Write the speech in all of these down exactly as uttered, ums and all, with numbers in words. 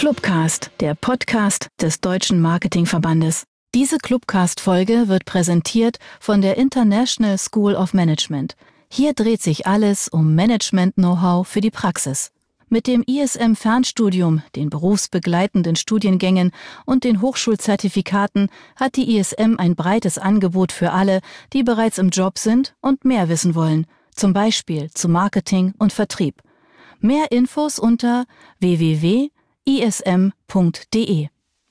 Clubcast, der Podcast des Deutschen Marketingverbandes. Diese Clubcast-Folge wird präsentiert von der International School of Management. Hier dreht sich alles um Management-Know-how für die Praxis. Mit dem I S M-Fernstudium, den berufsbegleitenden Studiengängen und den Hochschulzertifikaten hat die I S M ein breites Angebot für alle, die bereits im Job sind und mehr wissen wollen, zum Beispiel zu Marketing und Vertrieb. Mehr Infos unter w w w punkt i s m punkt d e.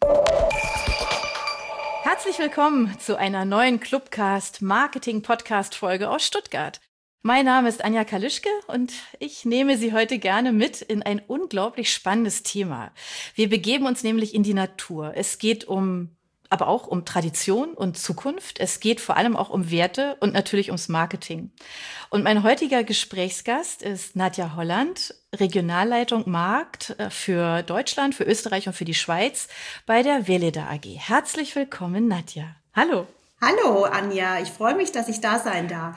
Herzlich willkommen zu einer neuen Clubcast Marketing Podcast Folge aus Stuttgart. Mein Name ist Anja Kalischke und ich nehme Sie heute gerne mit in ein unglaublich spannendes Thema. Wir begeben uns nämlich in die Natur. Es geht um, aber auch um Tradition und Zukunft. Es geht vor allem auch um Werte und natürlich ums Marketing. Und mein heutiger Gesprächsgast ist Nadja Holland, Regionalleitung Markt für Deutschland, für Österreich und für die Schweiz bei der Veleda A G. Herzlich willkommen, Nadja. Hallo. Hallo, Anja. Ich freue mich, dass ich da sein darf.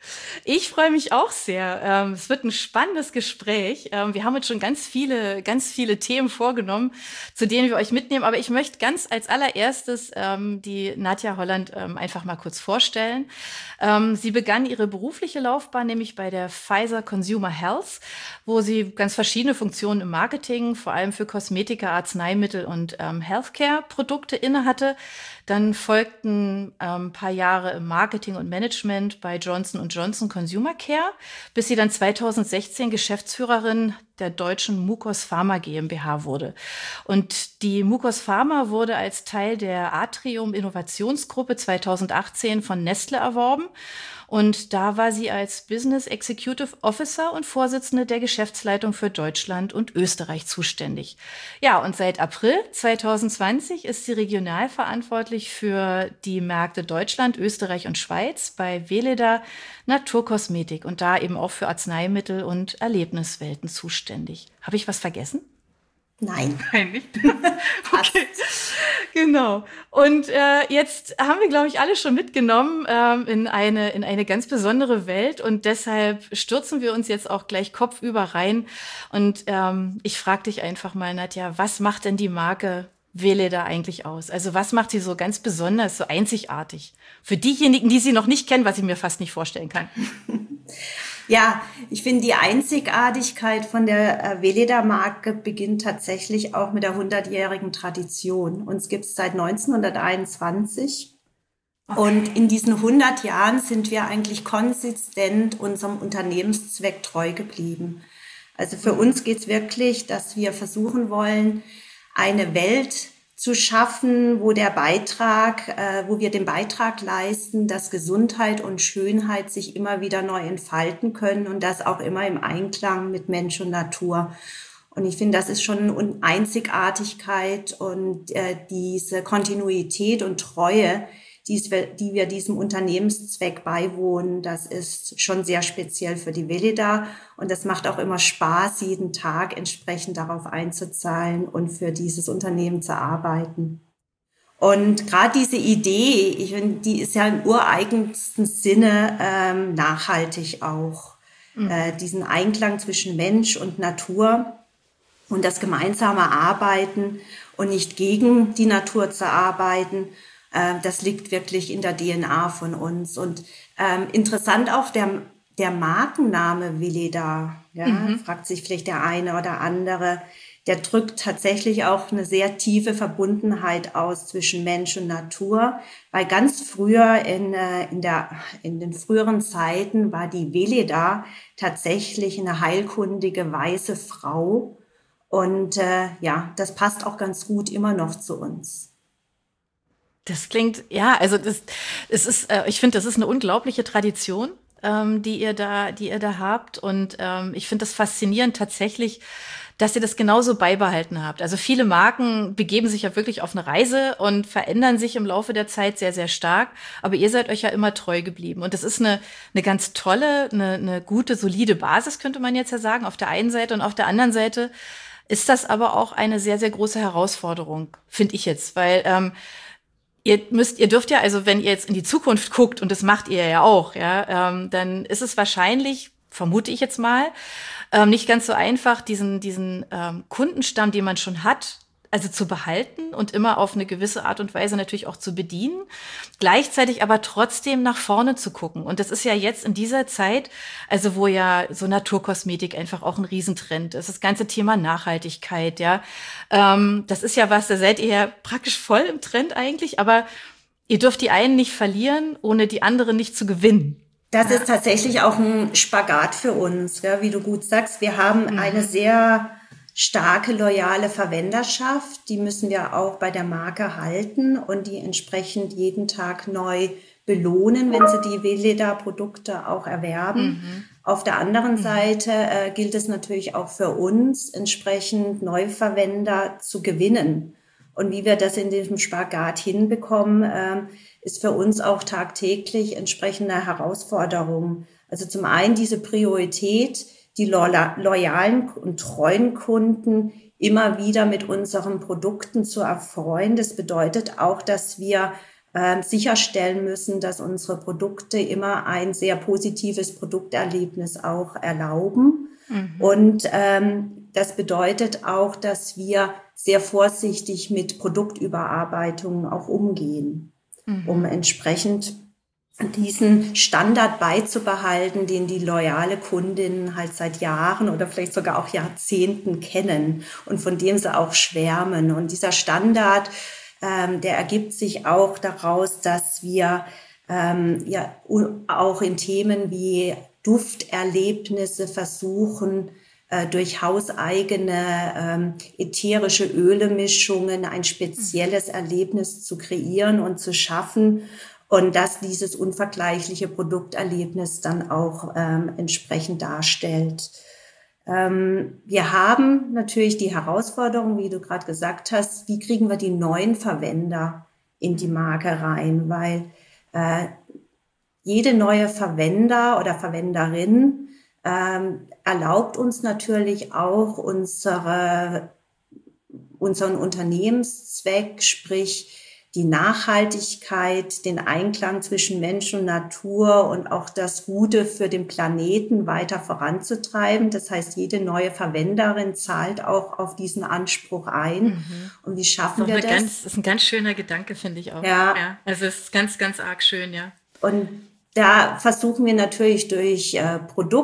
Ich freue mich auch sehr. Ähm, es wird ein spannendes Gespräch. Ähm, wir haben uns schon ganz viele, ganz viele Themen vorgenommen, zu denen wir euch mitnehmen. Aber ich möchte ganz als allererstes ähm, die Nadja Holland ähm, einfach mal kurz vorstellen. Ähm, sie begann ihre berufliche Laufbahn nämlich bei der Pfizer Consumer Health, wo sie ganz verschiedene Funktionen im Marketing, vor allem für Kosmetika, Arzneimittel und ähm, Healthcare-Produkte innehatte. Dann folgten ein ähm, paar Jahre im Marketing und Management bei Johnson und Johnson Consumer Care, bis sie dann zweitausendsechzehn Geschäftsführerin der deutschen Mucos Pharma GmbH wurde. Und die Mucos Pharma wurde als Teil der Atrium Innovationsgruppe zweitausendachtzehn von Nestle erworben. Und da war sie als Business Executive Officer und Vorsitzende der Geschäftsleitung für Deutschland und Österreich zuständig. Ja, und seit April zweitausendzwanzig ist sie regional verantwortlich für die Märkte Deutschland, Österreich und Schweiz bei Veleda Naturkosmetik und da eben auch für Arzneimittel und Erlebniswelten zuständig. Habe ich was vergessen? Nein. Nein, nicht. Okay, genau. Und äh, jetzt haben wir, glaube ich, alle schon mitgenommen ähm, in eine in eine ganz besondere Welt und deshalb stürzen wir uns jetzt auch gleich kopfüber rein. Und ähm, ich frage dich einfach mal, Nadja, was macht denn die Marke Veleda eigentlich aus? Also was macht sie so ganz besonders, so einzigartig? Für diejenigen, die sie noch nicht kennen, was ich mir fast nicht vorstellen kann. Ja, ich finde, die Einzigartigkeit von der Veleda-Marke beginnt tatsächlich auch mit der hundertjährigen Tradition. Uns gibt es seit neunzehnhunderteinundzwanzig. Okay. Und in diesen hundert Jahren sind wir eigentlich konsistent unserem Unternehmenszweck treu geblieben. Also für uns geht es wirklich, dass wir versuchen wollen, eine Welt zu schaffen, wo der Beitrag, äh, wo wir den Beitrag leisten, dass Gesundheit und Schönheit sich immer wieder neu entfalten können und das auch immer im Einklang mit Mensch und Natur. Und ich finde, das ist schon eine Einzigartigkeit und äh, diese Kontinuität und Treue, die wir, die wir diesem Unternehmenszweck beiwohnen, das ist schon sehr speziell für die Veleda und das macht auch immer Spaß, jeden Tag entsprechend darauf einzuzahlen und für dieses Unternehmen zu arbeiten. Und gerade diese Idee, ich finde, die ist ja im ureigensten Sinne ähm, nachhaltig auch. Mhm. Äh, diesen Einklang zwischen Mensch und Natur und das gemeinsame Arbeiten und nicht gegen die Natur zu arbeiten. Das liegt wirklich in der D N A von uns. Und ähm, interessant auch der, der Markenname Veleda, ja, mhm. fragt sich vielleicht der eine oder andere, der drückt tatsächlich auch eine sehr tiefe Verbundenheit aus zwischen Mensch und Natur. Weil ganz früher, in, in, der, in den früheren Zeiten, war die Veleda tatsächlich eine heilkundige, weise Frau. Und äh, ja, das passt auch ganz gut immer noch zu uns. Das klingt, ja, also das, es ist, äh, ich finde, das ist eine unglaubliche Tradition, ähm, die ihr da, die ihr da habt. Und ähm, ich finde das faszinierend tatsächlich, dass ihr das genauso beibehalten habt. Also viele Marken begeben sich ja wirklich auf eine Reise und verändern sich im Laufe der Zeit sehr, sehr stark. Aber ihr seid euch ja immer treu geblieben. Und das ist eine, eine ganz tolle, eine, eine gute, solide Basis, könnte man jetzt ja sagen, auf der einen Seite. Und auf der anderen Seite ist das aber auch eine sehr, sehr große Herausforderung, finde ich jetzt, weil ähm, Ihr müsst, ihr dürft ja, also wenn ihr jetzt in die Zukunft guckt, und das macht ihr ja auch, ja, ähm, dann ist es wahrscheinlich, vermute ich jetzt mal, ähm, nicht ganz so einfach, diesen, diesen ähm, Kundenstamm, den man schon hat, also zu behalten und immer auf eine gewisse Art und Weise natürlich auch zu bedienen, gleichzeitig aber trotzdem nach vorne zu gucken. Und das ist ja jetzt in dieser Zeit, also wo ja so Naturkosmetik einfach auch ein Riesentrend ist, das ganze Thema Nachhaltigkeit, ja, ähm, das ist ja was, da seid ihr ja praktisch voll im Trend eigentlich, aber ihr dürft die einen nicht verlieren, ohne die anderen nicht zu gewinnen. Das ist tatsächlich auch ein Spagat für uns, ja, wie du gut sagst. Wir haben mhm. eine sehr starke, loyale Verwenderschaft. Die müssen wir auch bei der Marke halten und die entsprechend jeden Tag neu belohnen, wenn sie die Weleda-Produkte auch erwerben. Mhm. Auf der anderen mhm. Seite äh, gilt es natürlich auch für uns, entsprechend Neuverwender zu gewinnen. Und wie wir das in diesem Spagat hinbekommen, äh, ist für uns auch tagtäglich entsprechende Herausforderung. Also zum einen diese Priorität, die loyalen und treuen Kunden immer wieder mit unseren Produkten zu erfreuen. Das bedeutet auch, dass wir äh, sicherstellen müssen, dass unsere Produkte immer ein sehr positives Produkterlebnis auch erlauben. Mhm. Und ähm, das bedeutet auch, dass wir sehr vorsichtig mit Produktüberarbeitungen auch umgehen, mhm. um entsprechend diesen Standard beizubehalten, den die loyale Kundinnen halt seit Jahren oder vielleicht sogar auch Jahrzehnten kennen und von dem sie auch schwärmen. Und dieser Standard, ähm, der ergibt sich auch daraus, dass wir ähm, ja auch in Themen wie Dufterlebnisse versuchen, äh, durch hauseigene ähm, ätherische Ölemischungen ein spezielles Erlebnis zu kreieren und zu schaffen. Und dass dieses unvergleichliche Produkterlebnis dann auch ähm, entsprechend darstellt. Ähm, wir haben natürlich die Herausforderung, wie du gerade gesagt hast, wie kriegen wir die neuen Verwender in die Marke rein? Weil äh, jede neue Verwender oder Verwenderin ähm, erlaubt uns natürlich auch unsere, unseren Unternehmenszweck, sprich die Nachhaltigkeit, den Einklang zwischen Mensch und Natur und auch das Gute für den Planeten weiter voranzutreiben. Das heißt, jede neue Verwenderin zahlt auch auf diesen Anspruch ein. Mhm. Und wie schaffen Noch wir das? Ganz, das ist ein ganz schöner Gedanke, finde ich auch. Ja. ja. Also es ist ganz, ganz arg schön, ja. Und da versuchen wir natürlich durch äh,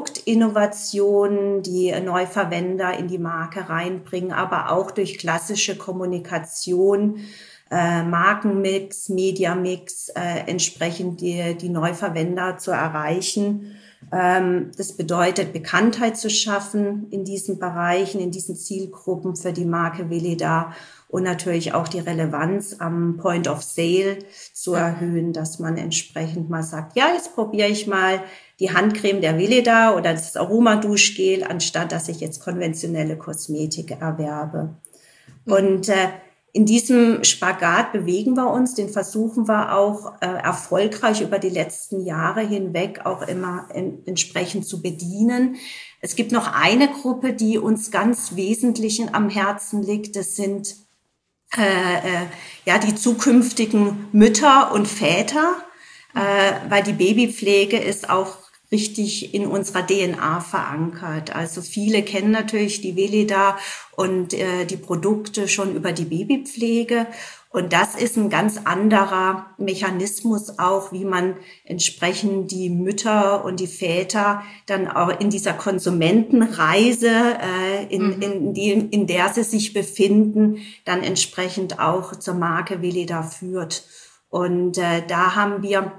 Produktinnovationen, die äh, Neuverwender in die Marke reinbringen, aber auch durch klassische Kommunikation, Äh, Markenmix, Mediamix, äh, entsprechend die, die Neuverwender zu erreichen. Ähm, das bedeutet, Bekanntheit zu schaffen in diesen Bereichen, in diesen Zielgruppen für die Marke Weleda und natürlich auch die Relevanz am Point of Sale zu erhöhen, dass man entsprechend mal sagt, ja, jetzt probiere ich mal die Handcreme der Weleda oder das Aromaduschgel, anstatt dass ich jetzt konventionelle Kosmetik erwerbe. Mhm. Und äh, in diesem Spagat bewegen wir uns, den versuchen wir auch äh, erfolgreich über die letzten Jahre hinweg auch immer in, entsprechend zu bedienen. Es gibt noch eine Gruppe, die uns ganz wesentlich am Herzen liegt. Das sind äh, äh, ja die zukünftigen Mütter und Väter, äh, weil die Babypflege ist auch richtig in unserer D N A verankert. Also viele kennen natürlich die Weleda und äh, die Produkte schon über die Babypflege. Und das ist ein ganz anderer Mechanismus auch, wie man entsprechend die Mütter und die Väter dann auch in dieser Konsumentenreise, äh, in, mhm. in, die, in der sie sich befinden, dann entsprechend auch zur Marke Weleda führt. Und äh, da haben wir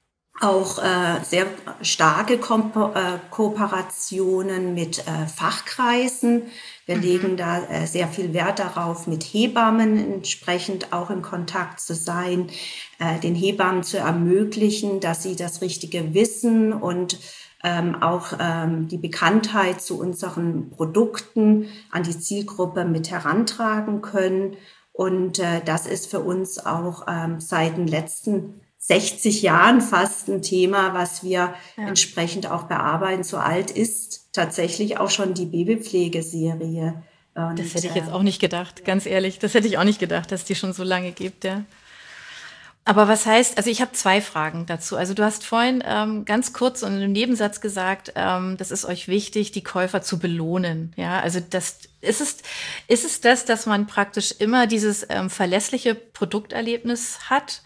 auch äh, sehr starke Ko- äh, Kooperationen mit äh, Fachkreisen. Wir mhm. legen da äh, sehr viel Wert darauf, mit Hebammen entsprechend auch in Kontakt zu sein, äh, den Hebammen zu ermöglichen, dass sie das richtige Wissen und ähm, auch ähm, die Bekanntheit zu unseren Produkten an die Zielgruppe mit herantragen können. Und äh, das ist für uns auch ähm, seit den letzten sechzig Jahren fast ein Thema, was wir ja. entsprechend auch bearbeiten. So alt ist tatsächlich auch schon die Babypflegeserie. Und, das hätte ich jetzt auch nicht gedacht, ganz ehrlich. Das hätte ich auch nicht gedacht, dass die schon so lange gibt, ja. Aber was heißt, also ich habe zwei Fragen dazu. Also du hast vorhin ähm, ganz kurz und im Nebensatz gesagt, ähm, das ist euch wichtig, die Käufer zu belohnen. Ja, also das ist es, ist es das, dass man praktisch immer dieses ähm, verlässliche Produkterlebnis hat?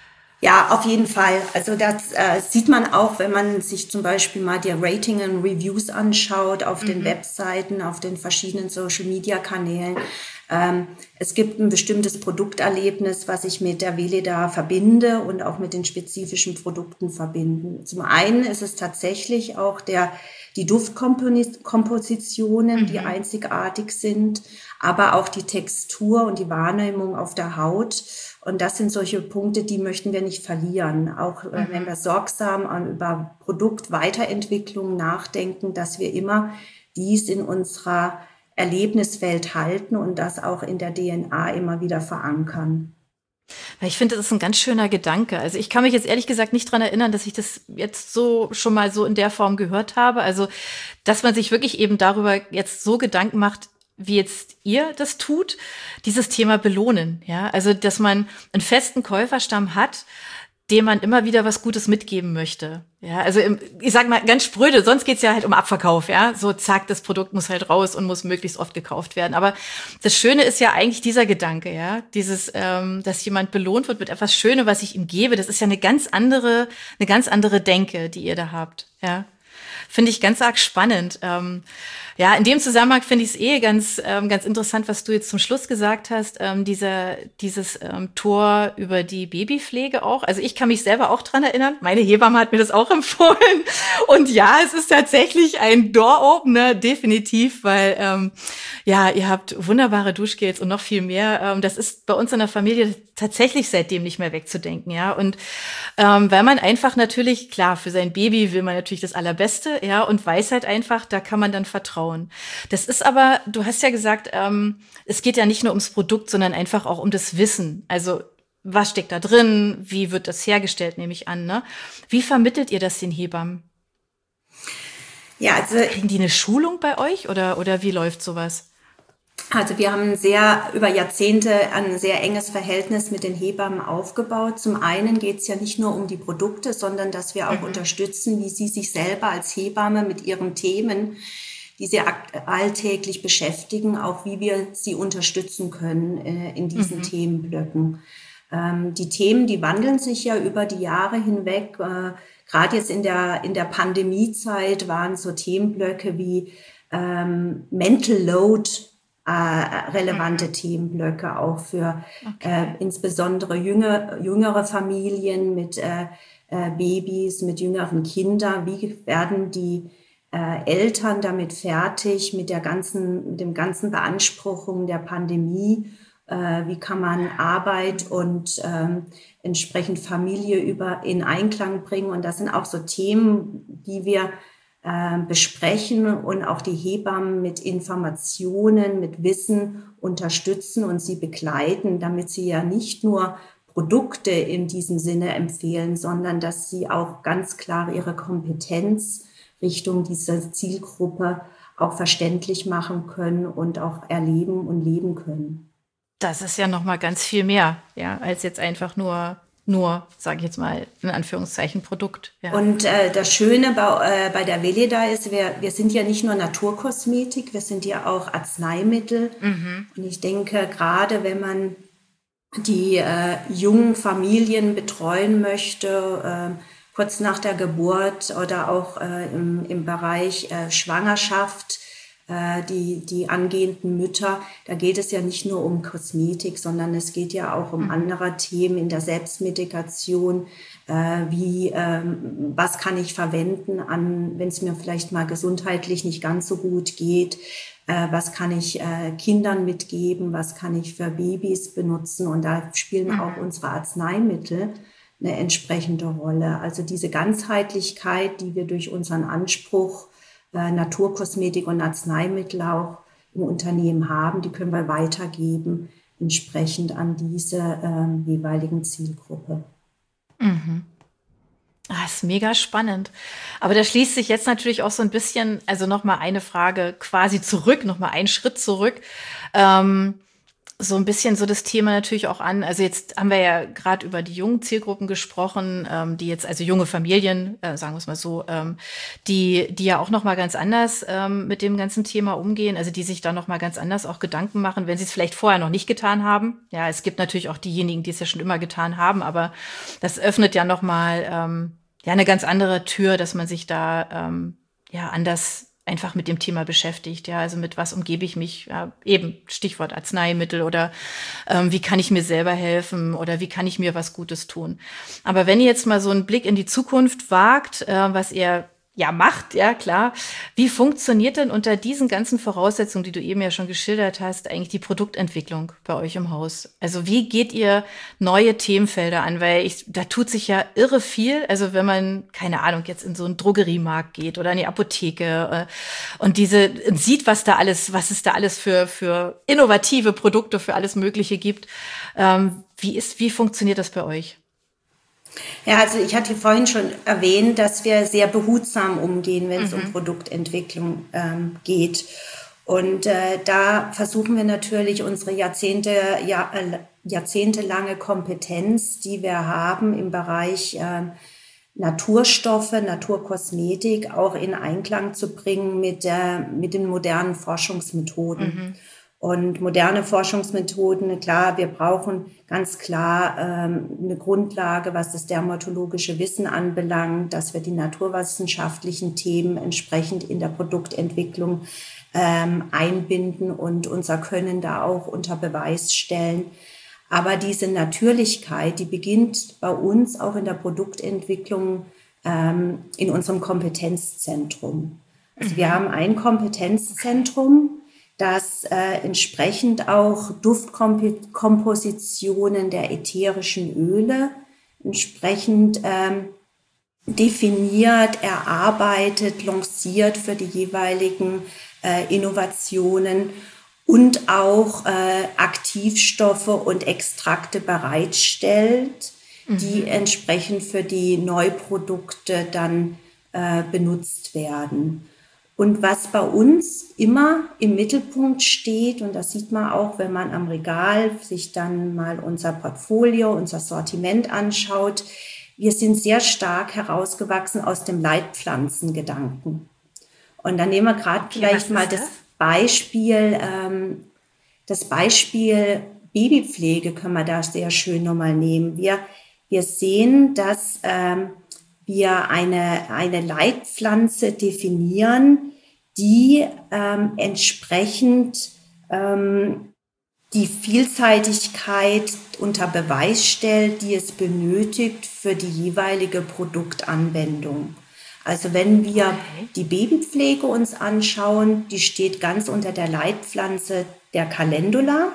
Ja, auf jeden Fall. Also das äh, sieht man auch, wenn man sich zum Beispiel mal die Rating und Reviews anschaut auf mhm. den Webseiten, auf den verschiedenen Social-Media-Kanälen. Ähm, es gibt ein bestimmtes Produkterlebnis, was ich mit der Weleda verbinde und auch mit den spezifischen Produkten verbinden. Zum einen ist es tatsächlich auch der die Duftkompositionen, mhm. die einzigartig sind, aber auch die Textur und die Wahrnehmung auf der Haut. Und das sind solche Punkte, die möchten wir nicht verlieren. Auch mhm. wenn wir sorgsam an, über Produktweiterentwicklung nachdenken, dass wir immer dies in unserer Erlebniswelt halten und das auch in der D N A immer wieder verankern. Ich finde, das ist ein ganz schöner Gedanke. Also ich kann mich jetzt ehrlich gesagt nicht dran erinnern, dass ich das jetzt so schon mal so in der Form gehört habe. Also, dass man sich wirklich eben darüber jetzt so Gedanken macht, wie jetzt ihr das tut, dieses Thema belohnen. Ja, also, dass man einen festen Käuferstamm hat, dem man immer wieder was Gutes mitgeben möchte. Ja, also im, ich sag mal ganz spröde, sonst geht's ja halt um Abverkauf, ja. So zack, das Produkt muss halt raus und muss möglichst oft gekauft werden. Aber das Schöne ist ja eigentlich dieser Gedanke, ja, dieses, ähm, dass jemand belohnt wird mit etwas Schönem, was ich ihm gebe. Das ist ja eine ganz andere, eine ganz andere Denke, die ihr da habt, ja. Finde ich ganz arg spannend. Ähm, ja, in dem Zusammenhang finde ich es eh ganz, ähm, ganz interessant, was du jetzt zum Schluss gesagt hast, ähm, dieser, dieses ähm, Tor über die Babypflege auch. Also ich kann mich selber auch dran erinnern. Meine Hebamme hat mir das auch empfohlen. Und ja, es ist tatsächlich ein Door-Opener, definitiv, weil ähm, ja, ihr habt wunderbare Duschgels und noch viel mehr. Ähm, das ist bei uns in der Familie tatsächlich seitdem nicht mehr wegzudenken, ja. Und ähm, weil man einfach natürlich, klar, für sein Baby will man natürlich das Allerbeste, ja, und weiß halt einfach, da kann man dann vertrauen. Das ist aber, du hast ja gesagt, ähm, es geht ja nicht nur ums Produkt, sondern einfach auch um das Wissen. Also was steckt da drin? Wie wird das hergestellt, nehme ich an, ne? Wie vermittelt ihr das den Hebammen? Ja, also kriegen die eine Schulung bei euch oder oder wie läuft sowas? Also wir haben sehr über Jahrzehnte ein sehr enges Verhältnis mit den Hebammen aufgebaut. Zum einen geht es ja nicht nur um die Produkte, sondern dass wir auch mhm. unterstützen, wie sie sich selber als Hebamme mit ihren Themen, die sie alltäglich beschäftigen, auch wie wir sie unterstützen können äh, in diesen mhm. Themenblöcken. Ähm, die Themen, die wandeln sich ja über die Jahre hinweg. Äh, Gerade jetzt in der, in der Pandemiezeit waren so Themenblöcke wie ähm, Mental Load, Äh, relevante mhm. Themenblöcke auch für okay. äh, insbesondere jüngere, jüngere Familien mit äh, äh, Babys, mit jüngeren Kindern. Wie werden die äh, Eltern damit fertig mit der ganzen, mit dem ganzen Beanspruchung der Pandemie? Äh, wie kann man Arbeit und ähm, entsprechend Familie über in Einklang bringen? Und das sind auch so Themen, die wir besprechen und auch die Hebammen mit Informationen, mit Wissen unterstützen und sie begleiten, damit sie ja nicht nur Produkte in diesem Sinne empfehlen, sondern dass sie auch ganz klar ihre Kompetenz Richtung dieser Zielgruppe auch verständlich machen können und auch erleben und leben können. Das ist ja noch mal ganz viel mehr, ja, als jetzt einfach nur nur, sage ich jetzt mal, in Anführungszeichen Produkt. Ja. Und äh, das Schöne bei, äh, bei der Weleda ist, wir, wir sind ja nicht nur Naturkosmetik, wir sind ja auch Arzneimittel. Mhm. Und ich denke, gerade wenn man die äh, jungen Familien betreuen möchte, äh, kurz nach der Geburt oder auch äh, im, im Bereich äh, Schwangerschaft, Die, die angehenden Mütter, da geht es ja nicht nur um Kosmetik, sondern es geht ja auch um mhm. andere Themen in der Selbstmedikation, äh, wie, ähm, was kann ich verwenden, an, wenn es mir vielleicht mal gesundheitlich nicht ganz so gut geht, äh, was kann ich äh, Kindern mitgeben, was kann ich für Babys benutzen, und da spielen mhm. auch unsere Arzneimittel eine entsprechende Rolle. Also diese Ganzheitlichkeit, die wir durch unseren Anspruch Naturkosmetik und Arzneimittel auch im Unternehmen haben, die können wir weitergeben, entsprechend an diese ähm, jeweiligen Zielgruppe. Mhm. Das ist mega spannend. Aber da schließt sich jetzt natürlich auch so ein bisschen, also nochmal eine Frage quasi zurück, nochmal einen Schritt zurück. Ähm, so ein bisschen so das Thema natürlich auch an. Also jetzt haben wir ja gerade über die jungen Zielgruppen gesprochen, ähm, die jetzt, also junge Familien, äh, sagen wir es mal so, ähm, die die ja auch noch mal ganz anders ähm, mit dem ganzen Thema umgehen, also die sich da noch mal ganz anders auch Gedanken machen, wenn sie es vielleicht vorher noch nicht getan haben. Ja, es gibt natürlich auch diejenigen, die es ja schon immer getan haben, aber das öffnet ja noch mal ähm, ja eine ganz andere Tür, dass man sich da ähm, ja anders einfach mit dem Thema beschäftigt, ja, also mit was umgebe ich mich, ja, eben Stichwort Arzneimittel oder ähm, wie kann ich mir selber helfen oder wie kann ich mir was Gutes tun. Aber wenn ihr jetzt mal so einen Blick in die Zukunft wagt, äh, was ihr ja macht, ja klar, wie funktioniert denn unter diesen ganzen Voraussetzungen, die du eben ja schon geschildert hast, eigentlich die Produktentwicklung bei euch im Haus? Also wie geht ihr neue Themenfelder an? Weil ich, da tut sich ja irre viel. Also wenn man, keine Ahnung, jetzt in so einen Drogeriemarkt geht oder in die Apotheke äh, und diese sieht, was da alles, was es da alles für, für innovative Produkte, für alles Mögliche gibt. Ähm, wie ist, wie funktioniert das bei euch? Ja, also ich hatte vorhin schon erwähnt, dass wir sehr behutsam umgehen, wenn es um Mhm. Produktentwicklung ähm, geht. Und äh, da versuchen wir natürlich unsere Jahrzehnte, ja, äh, jahrzehntelange Kompetenz, die wir haben im Bereich äh, Naturstoffe, Naturkosmetik, auch in Einklang zu bringen mit, der, mit den modernen Forschungsmethoden. Mhm. Und moderne Forschungsmethoden, klar, wir brauchen ganz klar ähm, eine Grundlage, was das dermatologische Wissen anbelangt, dass wir die naturwissenschaftlichen Themen entsprechend in der Produktentwicklung ähm, einbinden und unser Können da auch unter Beweis stellen. Aber diese Natürlichkeit, die beginnt bei uns auch in der Produktentwicklung ähm, in unserem Kompetenzzentrum. Also wir Mhm. haben ein Kompetenzzentrum, das äh, entsprechend auch Duftkompositionen der ätherischen Öle entsprechend ähm, definiert, erarbeitet, lanciert für die jeweiligen äh, Innovationen und auch äh, Aktivstoffe und Extrakte bereitstellt, Mhm. die entsprechend für die Neuprodukte dann äh, benutzt werden. Und was bei uns immer im Mittelpunkt steht, und das sieht man auch, wenn man am Regal sich dann mal unser Portfolio, unser Sortiment anschaut, wir sind sehr stark herausgewachsen aus dem Leitpflanzengedanken. Und dann nehmen wir gerade Okay, was vielleicht mal ist das das? Beispiel, ähm, das Beispiel Babypflege können wir da sehr schön nochmal nehmen. Wir, wir sehen, dass ähm, wir eine, eine Leitpflanze definieren, die ähm, entsprechend ähm, die Vielseitigkeit unter Beweis stellt, die es benötigt für die jeweilige Produktanwendung. Also wenn wir Okay. die Babypflege uns anschauen, die steht ganz unter der Leitpflanze der Calendula.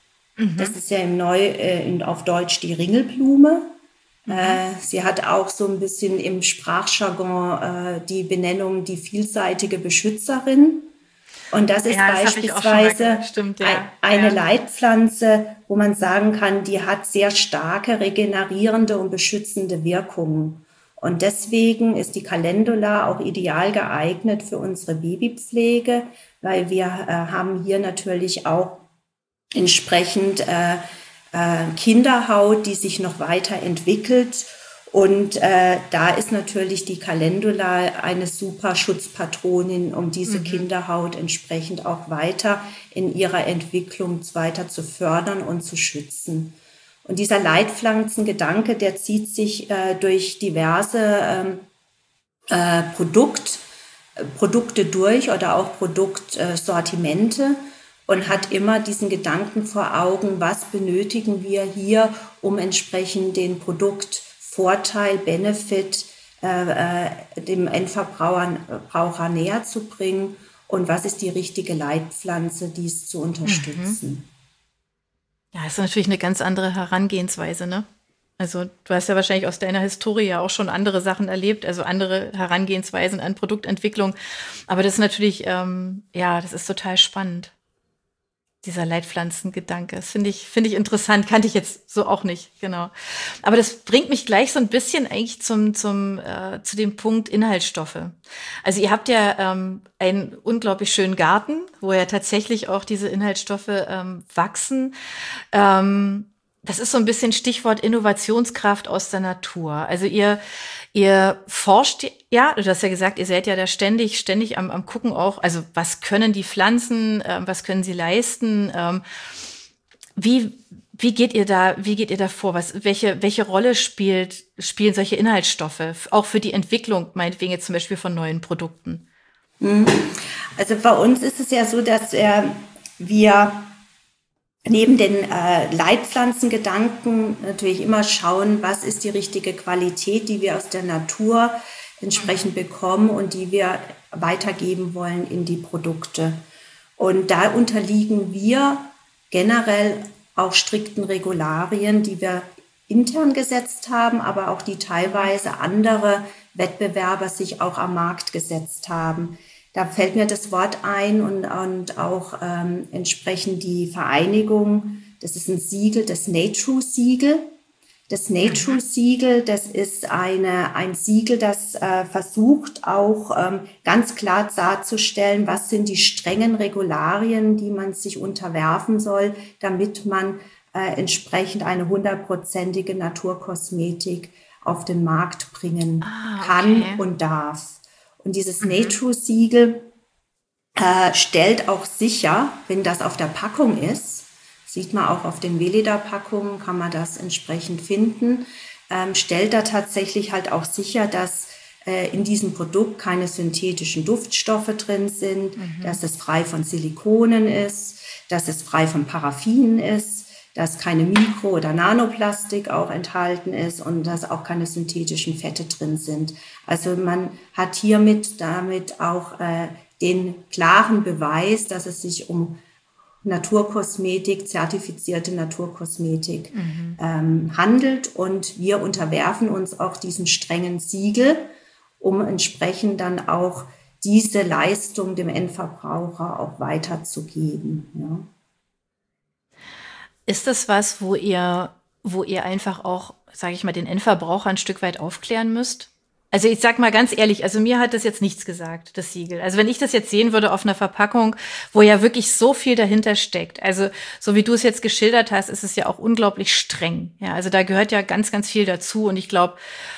Das Mhm. ist ja im Neu, äh, in, auf Deutsch die Ringelblume. Mhm. Äh, sie hat auch so ein bisschen im Sprachjargon äh, die Benennung die vielseitige Beschützerin. Und das ist Ja, das habe ich auch schon mal gehört. beispielsweise Stimmt, ei- ja. eine Ja. Leitpflanze, wo man sagen kann, die hat sehr starke regenerierende und beschützende Wirkungen. Und deswegen ist die Calendula auch ideal geeignet für unsere Babypflege, weil wir äh, haben hier natürlich auch entsprechend äh, äh, Kinderhaut, die sich noch weiterentwickelt. Und äh, da ist natürlich die Calendula eine super Schutzpatronin, um diese Mhm. Kinderhaut entsprechend auch weiter in ihrer Entwicklung weiter zu fördern und zu schützen. Und dieser Leitpflanzengedanke, der zieht sich äh, durch diverse ähm, äh, Produkt, Produkte durch oder auch Produktsortimente und hat Mhm. immer diesen Gedanken vor Augen, was benötigen wir hier, um entsprechend den Produktvorteil, Benefit äh, äh, dem Endverbraucher Braucher näher zu bringen und was ist die richtige Leitpflanze, dies zu Mhm. unterstützen. Ja, ist natürlich eine ganz andere Herangehensweise, ne? Also, du hast ja wahrscheinlich aus deiner Historie ja auch schon andere Sachen erlebt, also andere Herangehensweisen an Produktentwicklung. Aber das ist natürlich, ähm, ja, das ist total spannend. Dieser Leitpflanzengedanke. Das finde ich, finde ich interessant, kannte ich jetzt so auch nicht, genau. Aber das bringt mich gleich so ein bisschen eigentlich zum, zum, äh, zu dem Punkt Inhaltsstoffe. Also ihr habt ja ähm, einen unglaublich schönen Garten, wo ja tatsächlich auch diese Inhaltsstoffe ähm, wachsen. Ähm, das ist so ein bisschen Stichwort Innovationskraft aus der Natur. Also ihr ihr forscht, ja, du hast ja gesagt, ihr seid ja da ständig, ständig am, am gucken auch, also was können die Pflanzen, ähm, was können sie leisten, ähm, wie Wie geht ihr da, wie geht ihr da vor? Was, welche, welche Rolle spielt, spielen solche Inhaltsstoffe, auch für die Entwicklung, meinetwegen jetzt zum Beispiel von neuen Produkten? Also bei uns ist es ja so, dass äh, wir neben den äh, Leitpflanzengedanken natürlich immer schauen, was ist die richtige Qualität, die wir aus der Natur entsprechend bekommen und die wir weitergeben wollen in die Produkte. Und da unterliegen wir generell auch strikten Regularien, die wir intern gesetzt haben, aber auch die teilweise andere Wettbewerber sich auch am Markt gesetzt haben. Da fällt mir das Wort ein und, und auch ähm, entsprechend die Vereinigung, das ist ein Siegel, das Nature-Siegel. Das Nature-Siegel, das ist eine, ein Siegel, das äh, versucht auch ähm, ganz klar darzustellen, was sind die strengen Regularien, die man sich unterwerfen soll, damit man äh, entsprechend eine hundertprozentige Naturkosmetik auf den Markt bringen ah, okay. kann und darf. Und dieses mhm. Nature-Siegel äh, stellt auch sicher, wenn das auf der Packung ist, sieht man auch auf den Weleda-Packungen, kann man das entsprechend finden, ähm, stellt da tatsächlich halt auch sicher, dass äh, in diesem Produkt keine synthetischen Duftstoffe drin sind, mhm. dass es frei von Silikonen ist, dass es frei von Paraffinen ist, dass keine Mikro- oder Nanoplastik auch enthalten ist und dass auch keine synthetischen Fette drin sind. Also man hat hiermit damit auch äh, den klaren Beweis, dass es sich um Naturkosmetik, zertifizierte Naturkosmetik mhm. ähm, handelt. Und wir unterwerfen uns auch diesem strengen Siegel, um entsprechend dann auch diese Leistung dem Endverbraucher auch weiterzugeben. Ja. Ist das was, wo ihr, wo ihr einfach auch, sage ich mal, den Endverbraucher ein Stück weit aufklären müsst? Also ich sag mal ganz ehrlich, also mir hat das jetzt nichts gesagt, das Siegel. Also wenn ich das jetzt sehen würde auf einer Verpackung, wo ja wirklich so viel dahinter steckt, also so wie du es jetzt geschildert hast, ist es ja auch unglaublich streng. Ja, also da gehört ja ganz, ganz viel dazu und ich glaube,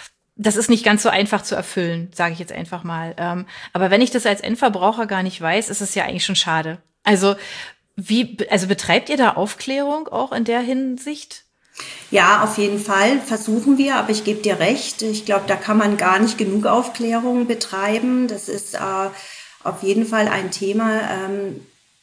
das ist nicht ganz so einfach zu erfüllen, sage ich jetzt einfach mal. Aber wenn ich das als Endverbraucher gar nicht weiß, ist es ja eigentlich schon schade. Also wie, also betreibt ihr da Aufklärung auch in der Hinsicht? Ja, auf jeden Fall versuchen wir, aber ich gebe dir recht. Ich glaube, da kann man gar nicht genug Aufklärung betreiben. Das ist äh, auf jeden Fall ein Thema, ähm,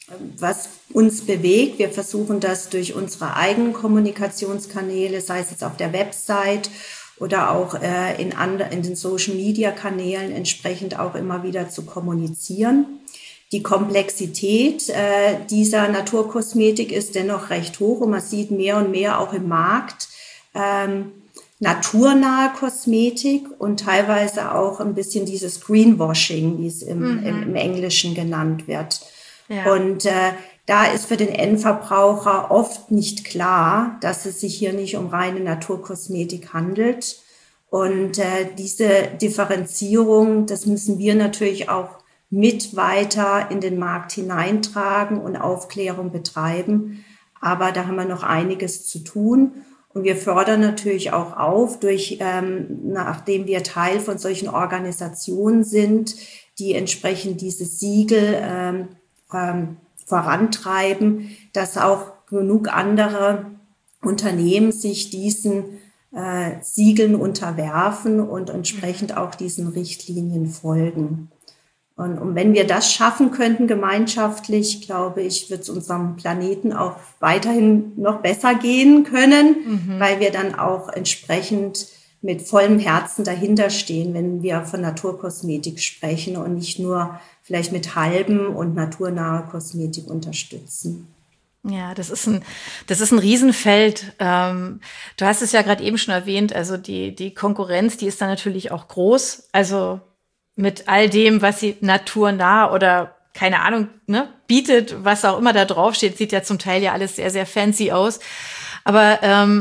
was uns bewegt. Wir versuchen das durch unsere eigenen Kommunikationskanäle, sei es jetzt auf der Website oder auch äh, in, andre, in den Social-Media-Kanälen entsprechend auch immer wieder zu kommunizieren. Die Komplexität äh, dieser Naturkosmetik ist dennoch recht hoch und man sieht mehr und mehr auch im Markt ähm, naturnahe Kosmetik und teilweise auch ein bisschen dieses Greenwashing, wie es im, mhm. im, im Englischen genannt wird. Ja. Und äh, da ist für den Endverbraucher oft nicht klar, dass es sich hier nicht um reine Naturkosmetik handelt. Und äh, diese Differenzierung, das müssen wir natürlich auch mit weiter in den Markt hineintragen und Aufklärung betreiben. Aber da haben wir noch einiges zu tun. Und wir fördern natürlich auch auf, durch, ähm, nachdem wir Teil von solchen Organisationen sind, die entsprechend diese Siegel ähm, ähm, vorantreiben, dass auch genug andere Unternehmen sich diesen äh, Siegeln unterwerfen und entsprechend auch diesen Richtlinien folgen. Und, und wenn wir das schaffen könnten gemeinschaftlich, glaube ich, wird es unserem Planeten auch weiterhin noch besser gehen können, mhm. weil wir dann auch entsprechend mit vollem Herzen dahinter stehen, wenn wir von Naturkosmetik sprechen und nicht nur vielleicht mit halben und naturnahe Kosmetik unterstützen. Ja, das ist ein, das ist ein Riesenfeld. Ähm, du hast es ja gerade eben schon erwähnt, also die, die Konkurrenz, die ist da natürlich auch groß. Also mit all dem, was sie naturnah oder keine Ahnung, ne, bietet, was auch immer da draufsteht, sieht ja zum Teil ja alles sehr, sehr fancy aus. Aber ähm,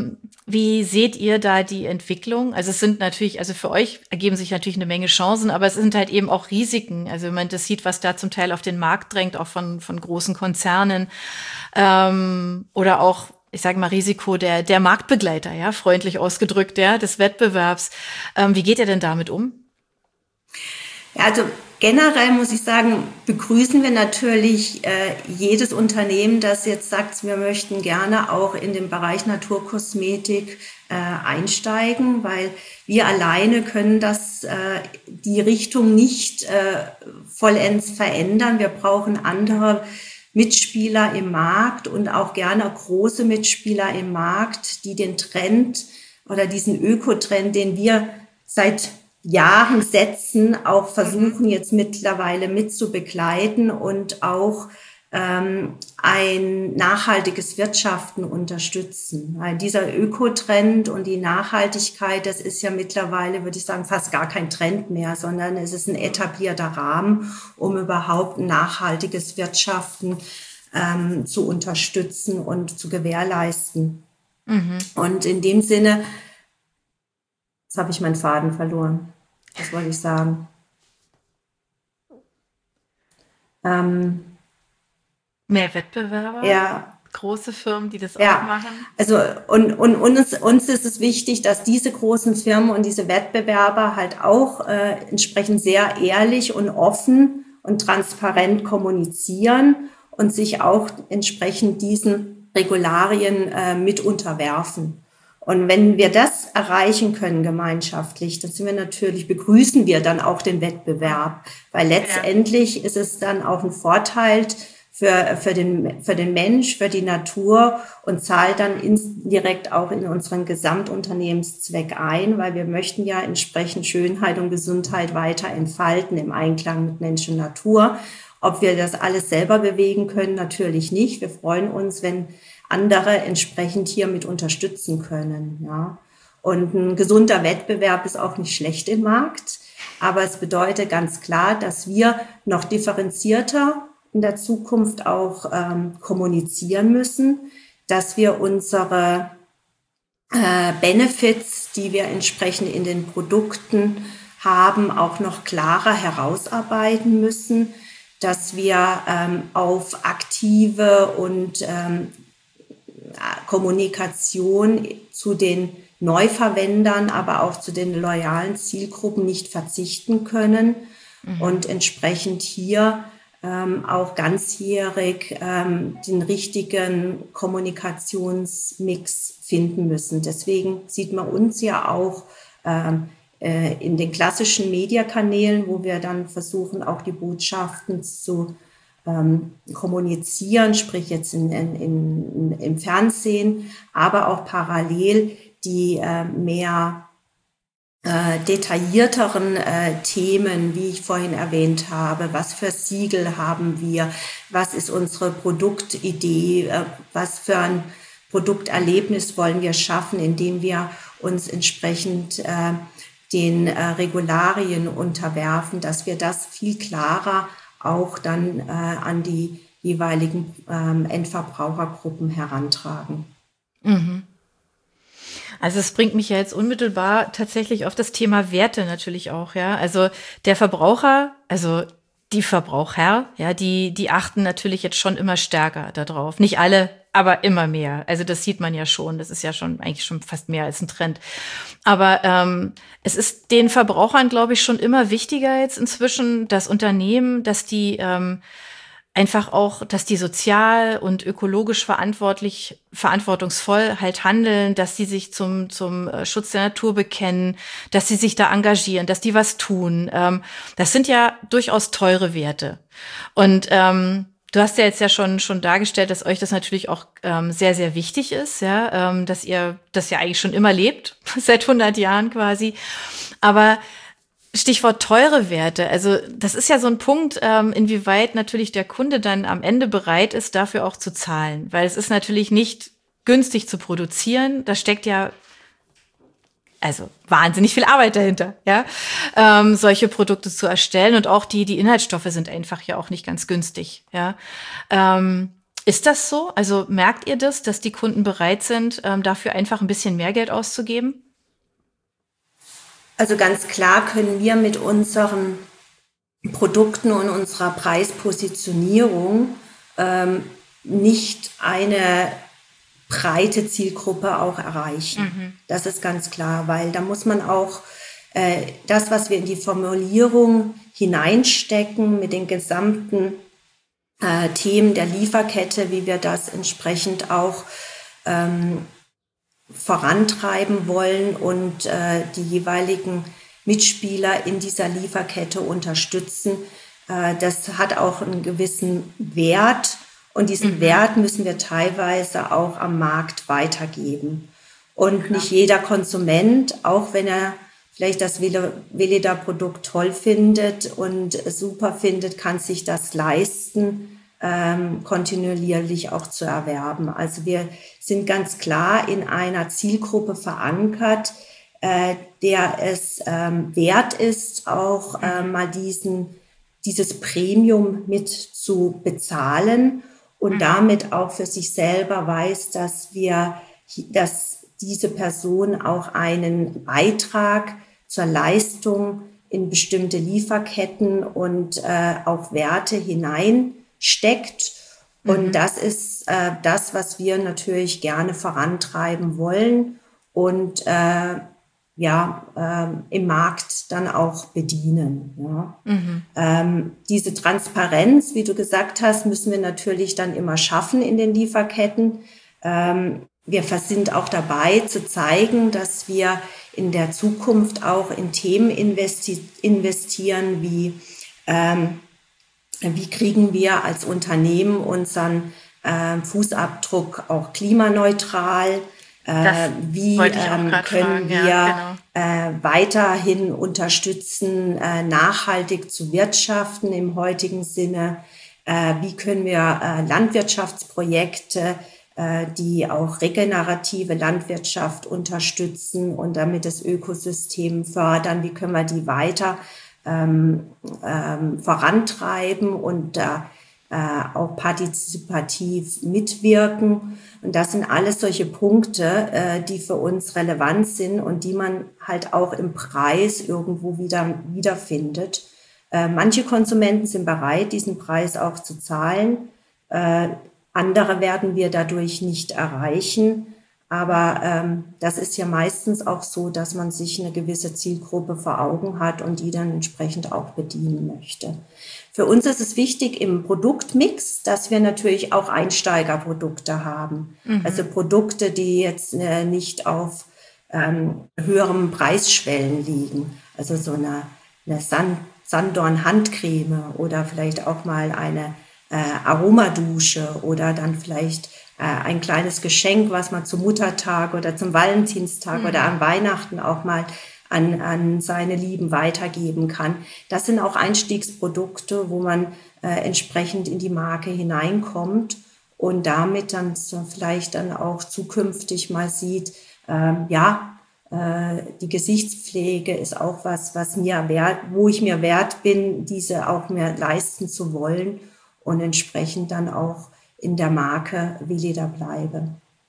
Wie seht ihr da die Entwicklung? Also es sind natürlich, also für euch ergeben sich natürlich eine Menge Chancen, aber es sind halt eben auch Risiken. Also wenn man das sieht, was da zum Teil auf den Markt drängt, auch von, von großen Konzernen, ähm, oder auch, ich sage mal, Risiko der, der Marktbegleiter, ja, freundlich ausgedrückt, ja, des Wettbewerbs. Ähm, wie geht ihr denn damit um? Ja, also generell muss ich sagen, begrüßen wir natürlich äh, jedes Unternehmen, das jetzt sagt, wir möchten gerne auch in den Bereich Naturkosmetik äh, einsteigen, weil wir alleine können das äh, die Richtung nicht äh, vollends verändern. Wir brauchen andere Mitspieler im Markt und auch gerne große Mitspieler im Markt, die den Trend oder diesen Ökotrend, den wir seit Jahren setzen, auch versuchen jetzt mittlerweile mit zu begleiten und auch ähm, ein nachhaltiges Wirtschaften unterstützen. Weil dieser Ökotrend und die Nachhaltigkeit, das ist ja mittlerweile, würde ich sagen, fast gar kein Trend mehr, sondern es ist ein etablierter Rahmen, um überhaupt ein nachhaltiges Wirtschaften ähm, zu unterstützen und zu gewährleisten. Mhm. Und in dem Sinne, jetzt habe ich meinen Faden verloren. Was wollte ich sagen? Ähm, Mehr Wettbewerber? Ja. Große Firmen, die das ja. auch machen? Also und, und uns, uns ist es wichtig, dass diese großen Firmen und diese Wettbewerber halt auch äh, entsprechend sehr ehrlich und offen und transparent kommunizieren und sich auch entsprechend diesen Regularien äh, mit unterwerfen. Und wenn wir das erreichen können gemeinschaftlich, dann sind wir natürlich, begrüßen wir dann auch den Wettbewerb, weil letztendlich ja. ist es dann auch ein Vorteil für, für den, für den Mensch, für die Natur und zahlt dann indirekt auch in unseren Gesamtunternehmenszweck ein, weil wir möchten ja entsprechend Schönheit und Gesundheit weiter entfalten im Einklang mit Mensch und Natur. Ob wir das alles selber bewegen können, natürlich nicht. Wir freuen uns, wenn andere entsprechend hier mit unterstützen können, ja. Und ein gesunder Wettbewerb ist auch nicht schlecht im Markt, aber es bedeutet ganz klar, dass wir noch differenzierter in der Zukunft auch ähm, kommunizieren müssen, dass wir unsere äh, Benefits, die wir entsprechend in den Produkten haben, auch noch klarer herausarbeiten müssen, dass wir ähm, auf aktive und ähm, Kommunikation zu den Neuverwendern, aber auch zu den loyalen Zielgruppen nicht verzichten können mhm. und entsprechend hier ähm, auch ganzjährig ähm, den richtigen Kommunikationsmix finden müssen. Deswegen sieht man uns ja auch ähm, äh, in den klassischen Mediakanälen, wo wir dann versuchen, auch die Botschaften zu Ähm, kommunizieren, sprich jetzt in, in, in, im Fernsehen, aber auch parallel die äh, mehr äh, detaillierteren äh, Themen, wie ich vorhin erwähnt habe, was für Siegel haben wir, was ist unsere Produktidee, äh, was für ein Produkterlebnis wollen wir schaffen, indem wir uns entsprechend äh, den äh, Regularien unterwerfen, dass wir das viel klarer auch dann äh, an die jeweiligen ähm, Endverbrauchergruppen herantragen. Mhm. Also es bringt mich ja jetzt unmittelbar tatsächlich auf das Thema Werte natürlich auch, ja. Also der Verbraucher, also die Verbraucher, ja, die die achten natürlich jetzt schon immer stärker darauf. Nicht alle, aber immer mehr. Also das sieht man ja schon. Das ist ja schon eigentlich schon fast mehr als ein Trend. Aber ähm, es ist den Verbrauchern, glaube ich, schon immer wichtiger jetzt inzwischen, dass Unternehmen, dass die ähm, einfach auch, dass die sozial und ökologisch verantwortlich, verantwortungsvoll halt handeln, dass die sich zum zum Schutz der Natur bekennen, dass sie sich da engagieren, dass die was tun. Ähm, das sind ja durchaus teure Werte. Und ähm, du hast ja jetzt ja schon schon dargestellt, dass euch das natürlich auch ähm, sehr, sehr wichtig ist, ja, ähm, dass ihr das ja eigentlich schon immer lebt, seit hundert Jahren quasi. Aber Stichwort teure Werte, also das ist ja so ein Punkt, ähm, inwieweit natürlich der Kunde dann am Ende bereit ist, dafür auch zu zahlen. Weil es ist natürlich nicht günstig zu produzieren, da steckt ja also wahnsinnig viel Arbeit dahinter, ja, ähm, solche Produkte zu erstellen. Und auch die die Inhaltsstoffe sind einfach ja auch nicht ganz günstig, ja. Ähm, Ist das so? Also merkt ihr das, dass die Kunden bereit sind, ähm, dafür einfach ein bisschen mehr Geld auszugeben? Also ganz klar können wir mit unseren Produkten und unserer Preispositionierung ähm, nicht eine breite Zielgruppe auch erreichen. Mhm. Das ist ganz klar, weil da muss man auch äh, das, was wir in die Formulierung hineinstecken, mit den gesamten äh, Themen der Lieferkette, wie wir das entsprechend auch ähm, vorantreiben wollen und äh, die jeweiligen Mitspieler in dieser Lieferkette unterstützen. Äh, das hat auch einen gewissen Wert und diesen mhm. Wert müssen wir teilweise auch am Markt weitergeben. Und Klar. nicht jeder Konsument, auch wenn er vielleicht das Weleda-Produkt toll findet und super findet, kann sich das leisten, ähm, kontinuierlich auch zu erwerben. Also wir sind ganz klar in einer Zielgruppe verankert, äh, der es ähm, wert ist, auch äh, mal diesen, dieses Premium mit zu bezahlen und mhm. damit auch für sich selber weiß, dass wir, dass diese Person auch einen Beitrag zur Leistung in bestimmte Lieferketten und äh, auch Werte hineinsteckt. Und mhm. das ist äh, das, was wir natürlich gerne vorantreiben wollen und äh, ja äh, im Markt dann auch bedienen. Ja. Mhm. Ähm, diese Transparenz, wie du gesagt hast, müssen wir natürlich dann immer schaffen in den Lieferketten. Ähm, Wir sind auch dabei zu zeigen, dass wir in der Zukunft auch in Themen investi- investieren, wie ähm, wie kriegen wir als Unternehmen unseren äh, Fußabdruck auch klimaneutral, äh, wie ähm, können fragen, wir ja, genau. äh, weiterhin unterstützen, äh, nachhaltig zu wirtschaften im heutigen Sinne, äh, wie können wir äh, Landwirtschaftsprojekte die auch regenerative Landwirtschaft unterstützen und damit das Ökosystem fördern. Wie können wir die weiter ähm, ähm, vorantreiben und da äh, auch partizipativ mitwirken? Und das sind alles solche Punkte, äh, die für uns relevant sind und die man halt auch im Preis irgendwo wieder wiederfindet. Äh, manche Konsumenten sind bereit, diesen Preis auch zu zahlen. Äh, Andere werden wir dadurch nicht erreichen. Aber ähm, das ist ja meistens auch so, dass man sich eine gewisse Zielgruppe vor Augen hat und die dann entsprechend auch bedienen möchte. Für uns ist es wichtig im Produktmix, dass wir natürlich auch Einsteigerprodukte haben. Mhm. Also Produkte, die jetzt äh, nicht auf ähm, höherem Preisschwellen liegen. Also so eine, eine San- Sanddorn-Handcreme oder vielleicht auch mal eine Äh, Aromadusche oder dann vielleicht äh, ein kleines Geschenk, was man zum Muttertag oder zum Valentinstag mhm. oder an Weihnachten auch mal an, an seine Lieben weitergeben kann. Das sind auch Einstiegsprodukte, wo man äh, entsprechend in die Marke hineinkommt und damit dann so vielleicht dann auch zukünftig mal sieht, äh, ja, äh, die Gesichtspflege ist auch was, was mir wert, wo ich mir wert bin, diese auch mir leisten zu wollen. Und entsprechend dann auch in der Marke Weleda bleibe.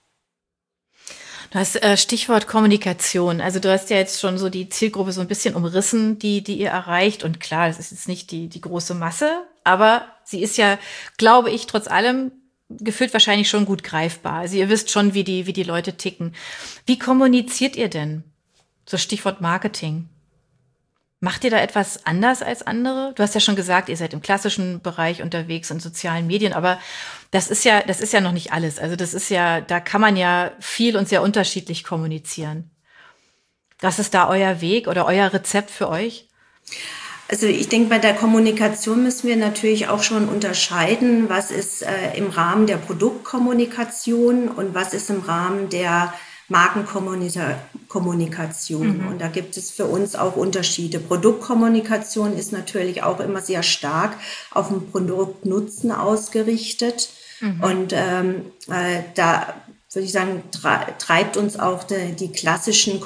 Du hast äh, Stichwort Kommunikation. Also du hast ja jetzt schon so die Zielgruppe so ein bisschen umrissen, die die ihr erreicht. Und klar, das ist jetzt nicht die die große Masse, aber sie ist ja, glaube ich, trotz allem gefühlt wahrscheinlich schon gut greifbar. Also ihr wisst schon, wie die wie die Leute ticken. Wie kommuniziert ihr denn? So Stichwort Marketing. Macht ihr da etwas anders als andere? Du hast ja schon gesagt, ihr seid im klassischen Bereich unterwegs, in sozialen Medien, aber das ist ja, das ist ja noch nicht alles. Also das ist ja, da kann man ja viel und sehr unterschiedlich kommunizieren. Was ist da euer Weg oder euer Rezept für euch? Also ich denke, bei der Kommunikation müssen wir natürlich auch schon unterscheiden, was ist äh, im Rahmen der Produktkommunikation und was ist im Rahmen der Markenkommunikation. Mhm. Und da gibt es für uns auch Unterschiede. Produktkommunikation ist natürlich auch immer sehr stark auf den Produktnutzen ausgerichtet. Mhm. Und ähm, äh, da würde ich sagen, treibt uns auch die, die klassischen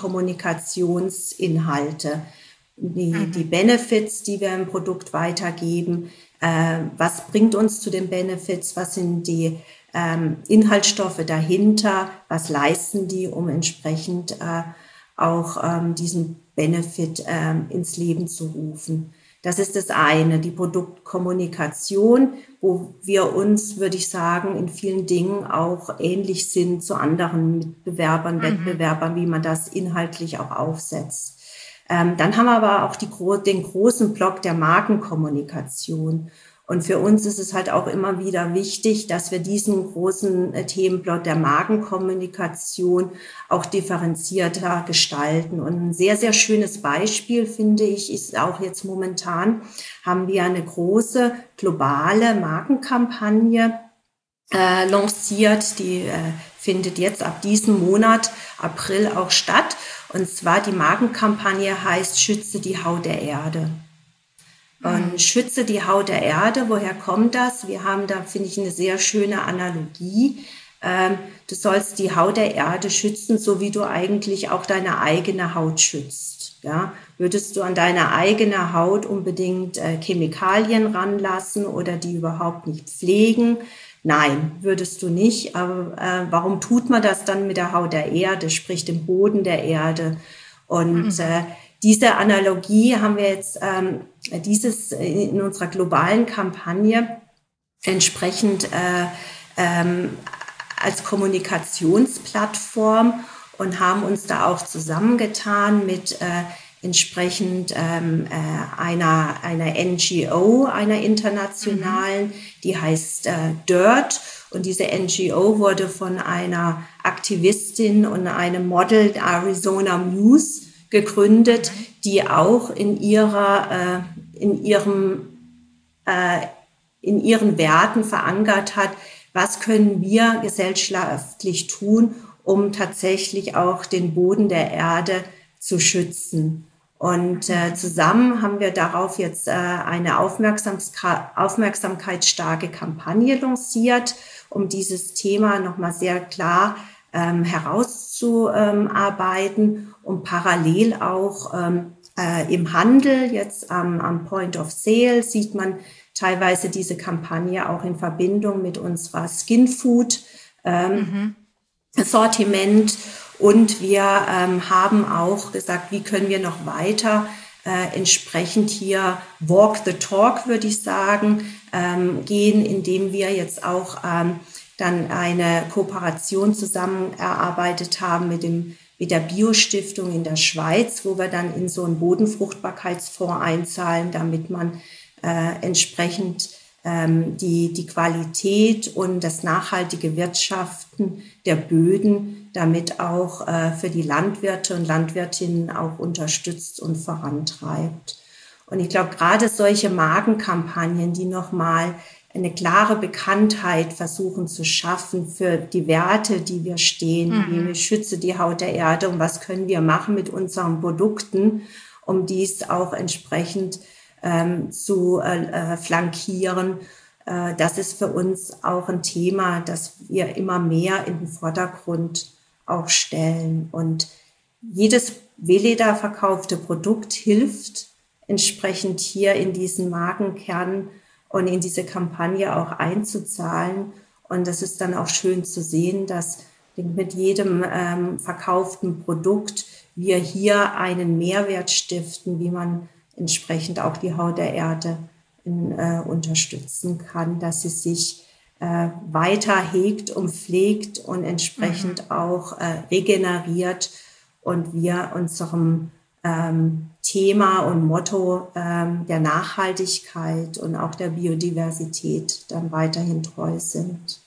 Kommunikationsinhalte. Die, mhm. die Benefits, die wir im Produkt weitergeben, Äh, was bringt uns zu den Benefits? Was sind die ähm, Inhaltsstoffe dahinter? Was leisten die, um entsprechend äh, auch ähm, diesen Benefit ähm, ins Leben zu rufen? Das ist das eine, die Produktkommunikation, wo wir uns, würde ich sagen, in vielen Dingen auch ähnlich sind zu anderen Mitbewerbern, mhm. Wettbewerbern, wie man das inhaltlich auch aufsetzt. Ähm, dann haben wir aber auch die, den großen Block der Markenkommunikation. Und für uns ist es halt auch immer wieder wichtig, dass wir diesen großen äh, Themenblock der Markenkommunikation auch differenzierter gestalten. Und ein sehr, sehr schönes Beispiel, finde ich, ist auch jetzt momentan, haben wir eine große globale Markenkampagne äh, lanciert. Die äh, findet jetzt ab diesem Monat, April, auch statt. Und zwar die Markenkampagne heißt Schütze die Haut der Erde. Und schütze die Haut der Erde, woher kommt das? Wir haben da, finde ich, eine sehr schöne Analogie. Ähm, du sollst die Haut der Erde schützen, so wie du eigentlich auch deine eigene Haut schützt. Ja? Würdest du an deine eigene Haut unbedingt äh, Chemikalien ranlassen oder die überhaupt nicht pflegen? Nein, würdest du nicht. Aber äh, warum tut man das dann mit der Haut der Erde, sprich dem Boden der Erde? Und äh, diese Analogie haben wir jetzt ähm, dieses in unserer globalen Kampagne entsprechend äh, ähm, als Kommunikationsplattform und haben uns da auch zusammengetan mit äh, entsprechend ähm, äh, einer einer N G O, einer internationalen, mhm. die heißt äh, Dirt. Und diese N G O wurde von einer Aktivistin und einem Model, Arizona Muse, gegründet, die auch in ihrer, äh, in ihrem, äh, in ihren Werten verankert hat, was können wir gesellschaftlich tun, um tatsächlich auch den Boden der Erde zu schützen. Und äh, zusammen haben wir darauf jetzt äh, eine Aufmerksamkeit, aufmerksamkeitsstarke Kampagne lanciert, um dieses Thema nochmal sehr klar ähm, herauszuarbeiten und parallel auch ähm, äh, im Handel, jetzt ähm, am Point of Sale, sieht man teilweise diese Kampagne auch in Verbindung mit unserer Skin Food ähm, mhm. Sortiment. Und wir ähm, haben auch gesagt, wie können wir noch weiter äh, entsprechend hier walk the talk, würde ich sagen, ähm, gehen, indem wir jetzt auch ähm, dann eine Kooperation zusammen erarbeitet haben mit dem mit der Bio-Stiftung in der Schweiz, wo wir dann in so einen Bodenfruchtbarkeitsfonds einzahlen, damit man äh, entsprechend ähm, die die Qualität und das nachhaltige Wirtschaften der Böden damit auch äh, für die Landwirte und Landwirtinnen auch unterstützt und vorantreibt. Und ich glaube, gerade solche Markenkampagnen, die nochmal eine klare Bekanntheit versuchen zu schaffen für die Werte, die wir stehen, mhm. wie ich schütze die Haut der Erde und was können wir machen mit unseren Produkten, um dies auch entsprechend ähm, zu äh, flankieren. Äh, das ist für uns auch ein Thema, das wir immer mehr in den Vordergrund auch stellen. Und jedes Weleda verkaufte Produkt hilft entsprechend hier in diesen Markenkern und in diese Kampagne auch einzuzahlen. Und das ist dann auch schön zu sehen, dass mit jedem ähm, verkauften Produkt wir hier einen Mehrwert stiften, wie man entsprechend auch die Haut der Erde in, äh, unterstützen kann, dass sie sich äh, weiter hegt und pflegt und entsprechend mhm. auch äh, regeneriert und wir unserem ähm, Thema und Motto ähm, der Nachhaltigkeit und auch der Biodiversität dann weiterhin treu sind.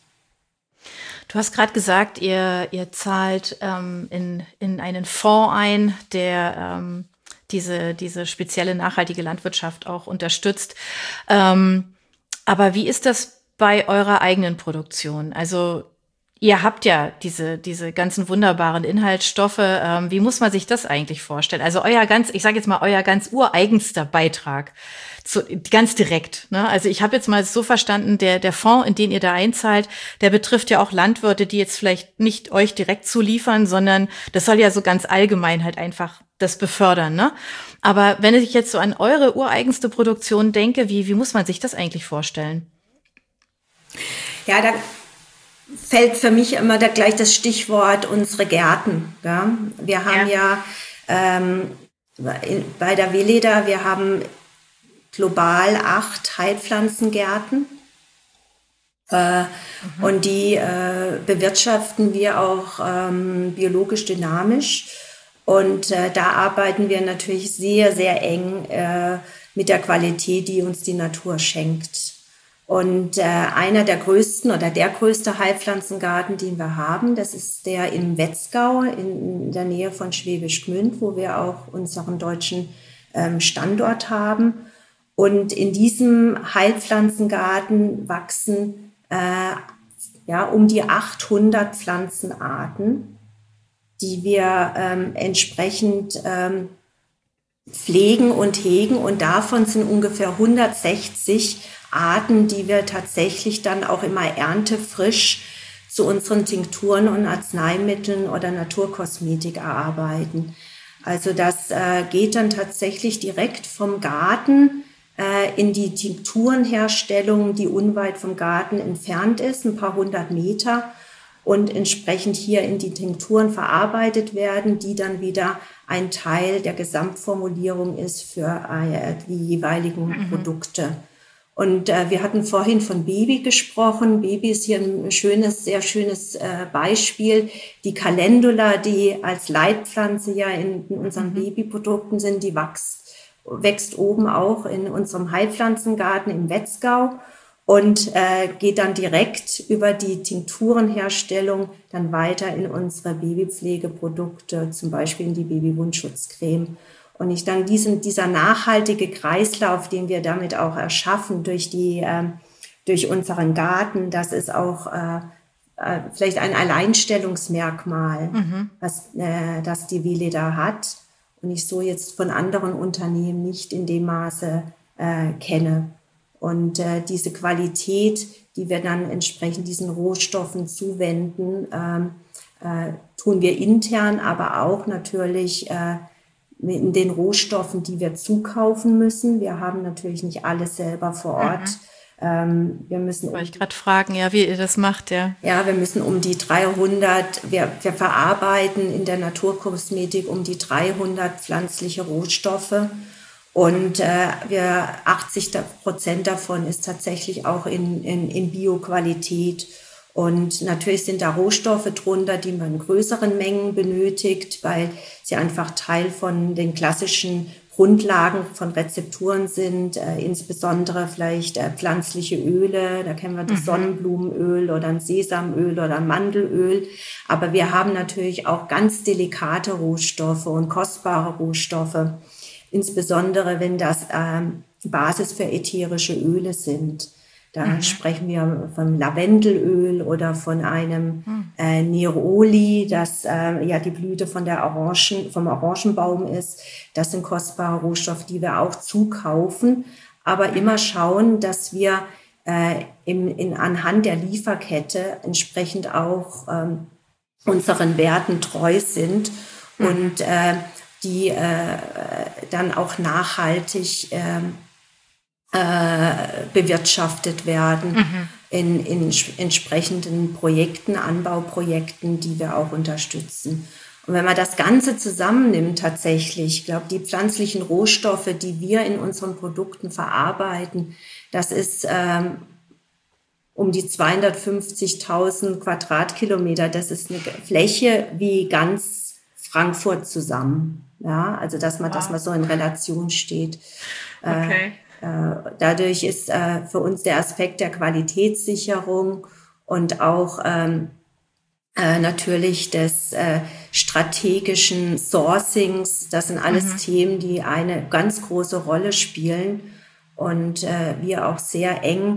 Du hast gerade gesagt, ihr, ihr zahlt ähm, in, in einen Fonds ein, der ähm, diese, diese spezielle nachhaltige Landwirtschaft auch unterstützt. Ähm, aber wie ist das bei eurer eigenen Produktion? Also Ihr habt ja diese diese ganzen wunderbaren Inhaltsstoffe. Ähm, wie muss man sich das eigentlich vorstellen? Also euer ganz, ich sage jetzt mal, euer ganz ureigenster Beitrag, zu, ganz direkt. Ne? Also ich habe jetzt mal so verstanden, der der Fonds, in den ihr da einzahlt, der betrifft ja auch Landwirte, die jetzt vielleicht nicht euch direkt zuliefern, sondern das soll ja so ganz allgemein halt einfach das befördern. Ne? Aber wenn ich jetzt so an eure ureigenste Produktion denke, wie wie muss man sich das eigentlich vorstellen? Ja, da fällt für mich immer da gleich das Stichwort unsere Gärten. Ja? Wir haben ja, ja ähm, in, bei der Weleda, wir haben global acht Heilpflanzengärten äh, mhm. und die äh, bewirtschaften wir auch ähm, biologisch dynamisch. Und äh, da arbeiten wir natürlich sehr, sehr eng äh, mit der Qualität, die uns die Natur schenkt. Und äh, einer der größten oder der größte Heilpflanzengarten, den wir haben, das ist der im Wetzgau in, in der Nähe von Schwäbisch Gmünd, wo wir auch unseren deutschen ähm, Standort haben. Und in diesem Heilpflanzengarten wachsen äh, ja, um die achthundert Pflanzenarten, die wir ähm, entsprechend ähm, pflegen und hegen. Und davon sind ungefähr hundertsechzig Arten, die wir tatsächlich dann auch immer erntefrisch zu unseren Tinkturen und Arzneimitteln oder Naturkosmetik erarbeiten. Also das äh, geht dann tatsächlich direkt vom Garten äh, in die Tinkturenherstellung, die unweit vom Garten entfernt ist, ein paar hundert Meter, und entsprechend hier in die Tinkturen verarbeitet werden, die dann wieder ein Teil der Gesamtformulierung ist für äh, die jeweiligen mhm. Produkte. Und äh, wir hatten vorhin von Baby gesprochen. Baby ist hier ein schönes, sehr schönes äh, Beispiel. Die Calendula, die als Leitpflanze ja in, in unseren mhm. Babyprodukten sind, die wächst, wächst oben auch in unserem Heilpflanzengarten im Wetzgau und äh, geht dann direkt über die Tinkturenherstellung dann weiter in unsere Babypflegeprodukte, zum Beispiel in die Babywundschutzcreme. Und ich denke, diesen, dieser nachhaltige Kreislauf, den wir damit auch erschaffen durch die, äh, durch unseren Garten, das ist auch äh, äh, vielleicht ein Alleinstellungsmerkmal, mhm. was, äh, das die Weleda hat. Und ich so jetzt von anderen Unternehmen nicht in dem Maße äh, kenne. Und äh, diese Qualität, die wir dann entsprechend diesen Rohstoffen zuwenden, ähm, äh, tun wir intern, aber auch natürlich äh, in den Rohstoffen, die wir zukaufen müssen. Wir haben natürlich nicht alles selber vor Ort. Mhm. Ähm, wir müssen. Um, Wollte ich gerade fragen, ja, wie ihr das macht, ja. Ja, wir müssen um die dreihundert, wir, wir verarbeiten in der Naturkosmetik um die dreihundert pflanzliche Rohstoffe. Und äh, wir achtzig Prozent davon ist tatsächlich auch in, in, in Bio-Qualität. Und natürlich sind da Rohstoffe drunter, die man in größeren Mengen benötigt, weil sie einfach Teil von den klassischen Grundlagen von Rezepturen sind, äh, insbesondere vielleicht äh, pflanzliche Öle, da kennen wir das mhm. Sonnenblumenöl oder ein Sesamöl oder ein Mandelöl. Aber wir haben natürlich auch ganz delikate Rohstoffe und kostbare Rohstoffe, insbesondere wenn das ähm, Basis für ätherische Öle sind. Da mhm. sprechen wir von Lavendelöl oder von einem mhm. äh, Neroli, das äh, ja die Blüte von der Orangen, vom Orangenbaum ist. Das sind kostbare Rohstoffe, die wir auch zukaufen, aber immer schauen, dass wir äh, im, in, anhand der Lieferkette entsprechend auch ähm, unseren Werten treu sind mhm. und äh, die äh, dann auch nachhaltig äh, Äh, bewirtschaftet werden mhm. in, in entsprechenden Projekten, Anbauprojekten, die wir auch unterstützen. Und wenn man das Ganze zusammennimmt tatsächlich, ich glaube, die pflanzlichen Rohstoffe, die wir in unseren Produkten verarbeiten, das ist ähm, um die zweihundertfünfzigtausend Quadratkilometer. Das ist eine Fläche wie ganz Frankfurt zusammen. Ja, also dass man, wow. dass man so in Relation steht. Okay. Äh, Dadurch ist äh, für uns der Aspekt der Qualitätssicherung und auch ähm, äh, natürlich des äh, strategischen Sourcings, das sind alles mhm. Themen, die eine ganz große Rolle spielen und äh, wir auch sehr eng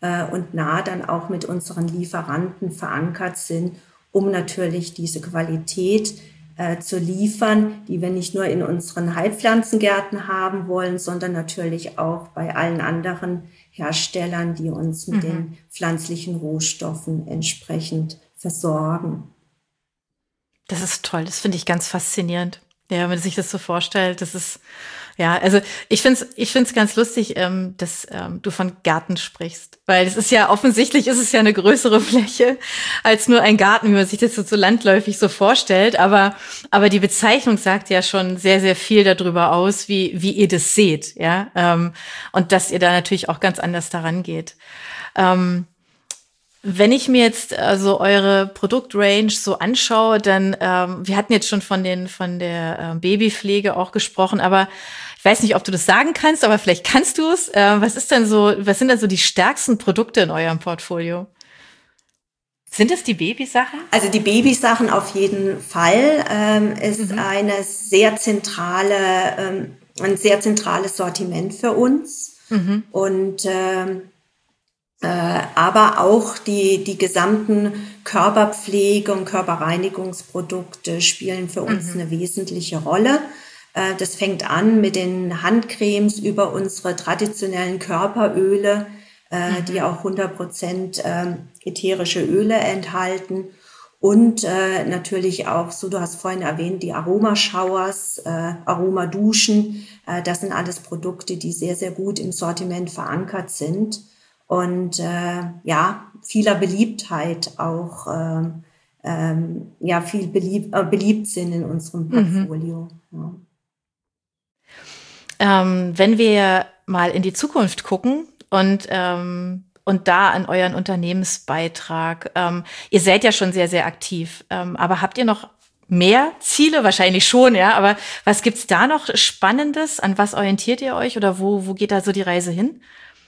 äh, und nah dann auch mit unseren Lieferanten verankert sind, um natürlich diese Qualität äh, zu liefern, die wir nicht nur in unseren Heilpflanzengärten haben wollen, sondern natürlich auch bei allen anderen Herstellern, die uns mit mhm. den pflanzlichen Rohstoffen entsprechend versorgen. Das ist toll, das finde ich ganz faszinierend. Ja, wenn man sich das so vorstellt, das ist, ja, also ich finde es ich find's ganz lustig, ähm, dass ähm, du von Garten sprichst, weil es ist ja, offensichtlich ist es ja eine größere Fläche als nur ein Garten, wie man sich das so, so landläufig so vorstellt, aber aber die Bezeichnung sagt ja schon sehr, sehr viel darüber aus, wie wie ihr das seht, ja, ähm, und dass ihr da natürlich auch ganz anders daran geht. Ähm, Wenn ich mir jetzt also eure Produktrange so anschaue, dann ähm, wir hatten jetzt schon von den von der äh, Babypflege auch gesprochen, aber ich weiß nicht, ob du das sagen kannst, aber vielleicht kannst du es. Äh, was ist denn so? Was sind denn so die stärksten Produkte in eurem Portfolio? Sind es die Babysachen? Also die Babysachen auf jeden Fall. Ähm, ist mhm. eine sehr zentrale, ähm, ein sehr zentrales Sortiment für uns mhm. und ähm, Äh, aber auch die, die gesamten Körperpflege- und Körperreinigungsprodukte spielen für uns mhm. eine wesentliche Rolle. Äh, das fängt an mit den Handcremes über unsere traditionellen Körperöle, äh, mhm. die auch hundert Prozent äh, ätherische Öle enthalten. Und äh, natürlich auch, so du hast vorhin erwähnt, die Aromaschauers, äh, Aromaduschen. Äh, das sind alles Produkte, die sehr, sehr gut im Sortiment verankert sind. Und äh, ja, vieler Beliebtheit auch, ähm, ähm, ja, viel beliebt, äh, beliebt sind in unserem Portfolio. Mhm. Ja. Ähm, wenn wir mal in die Zukunft gucken und ähm, und da an euren Unternehmensbeitrag, ähm, ihr seid ja schon sehr, sehr aktiv, ähm, aber habt ihr noch mehr Ziele? Wahrscheinlich schon, ja, aber was gibt's da noch Spannendes? An was orientiert ihr euch oder wo, wo geht da so die Reise hin?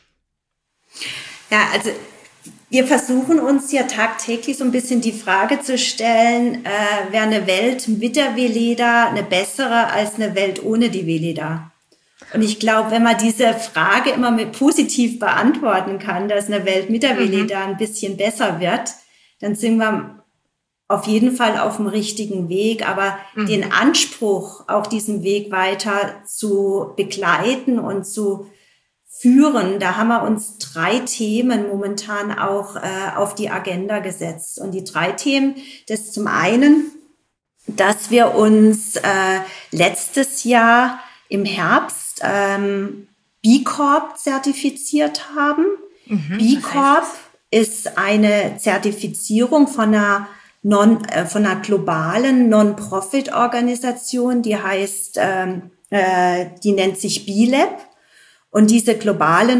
Ja, also wir versuchen uns ja tagtäglich so ein bisschen die Frage zu stellen, äh, wäre eine Welt mit der Weleda eine bessere als eine Welt ohne die Weleda? Und ich glaube, wenn man diese Frage immer mit positiv beantworten kann, dass eine Welt mit der mhm. Weleda ein bisschen besser wird, dann sind wir auf jeden Fall auf dem richtigen Weg. Aber mhm. den Anspruch, auch diesen Weg weiter zu begleiten und zu führen, da haben wir uns drei Themen momentan auch äh, auf die Agenda gesetzt. Und die drei Themen, das ist zum einen, dass wir uns äh, letztes Jahr im Herbst ähm, B Corp zertifiziert haben. Mhm, B Corp ist eine Zertifizierung von einer non, äh, von einer globalen Non-Profit-Organisation, die heißt, ähm, äh, die nennt sich B Lab. Und diese globale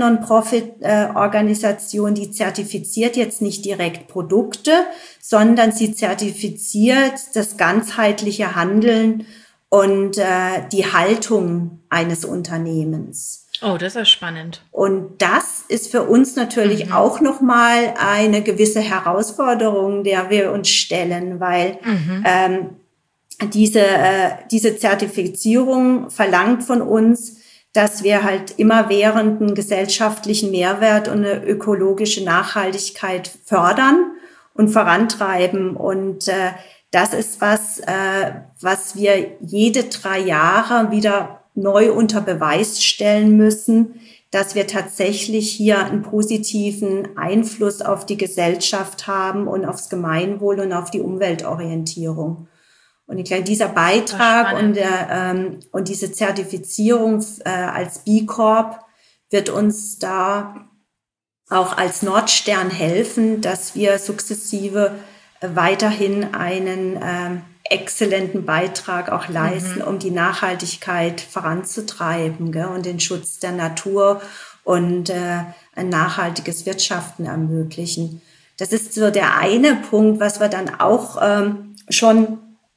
Non-Profit-Organisation, die zertifiziert jetzt nicht direkt Produkte, sondern sie zertifiziert das ganzheitliche Handeln und äh, die Haltung eines Unternehmens. Oh, das ist spannend. Und das ist für uns natürlich mhm. auch nochmal eine gewisse Herausforderung, der wir uns stellen, weil mhm. ähm, diese, äh, diese Zertifizierung verlangt von uns, dass wir halt immerwährend einen gesellschaftlichen Mehrwert und eine ökologische Nachhaltigkeit fördern und vorantreiben. Und äh, das ist was, äh, was wir jede drei Jahre wieder neu unter Beweis stellen müssen, dass wir tatsächlich hier einen positiven Einfluss auf die Gesellschaft haben und aufs Gemeinwohl und auf die Umweltorientierung. Und ich glaube, dieser Beitrag und, der, ähm, und diese Zertifizierung äh, als B Corp wird uns da auch als Nordstern helfen, dass wir sukzessive äh, weiterhin einen ähm, exzellenten Beitrag auch leisten, mhm. um die Nachhaltigkeit voranzutreiben, gell, und den Schutz der Natur und äh, ein nachhaltiges Wirtschaften ermöglichen. Das ist so der eine Punkt, was wir dann auch ähm, schon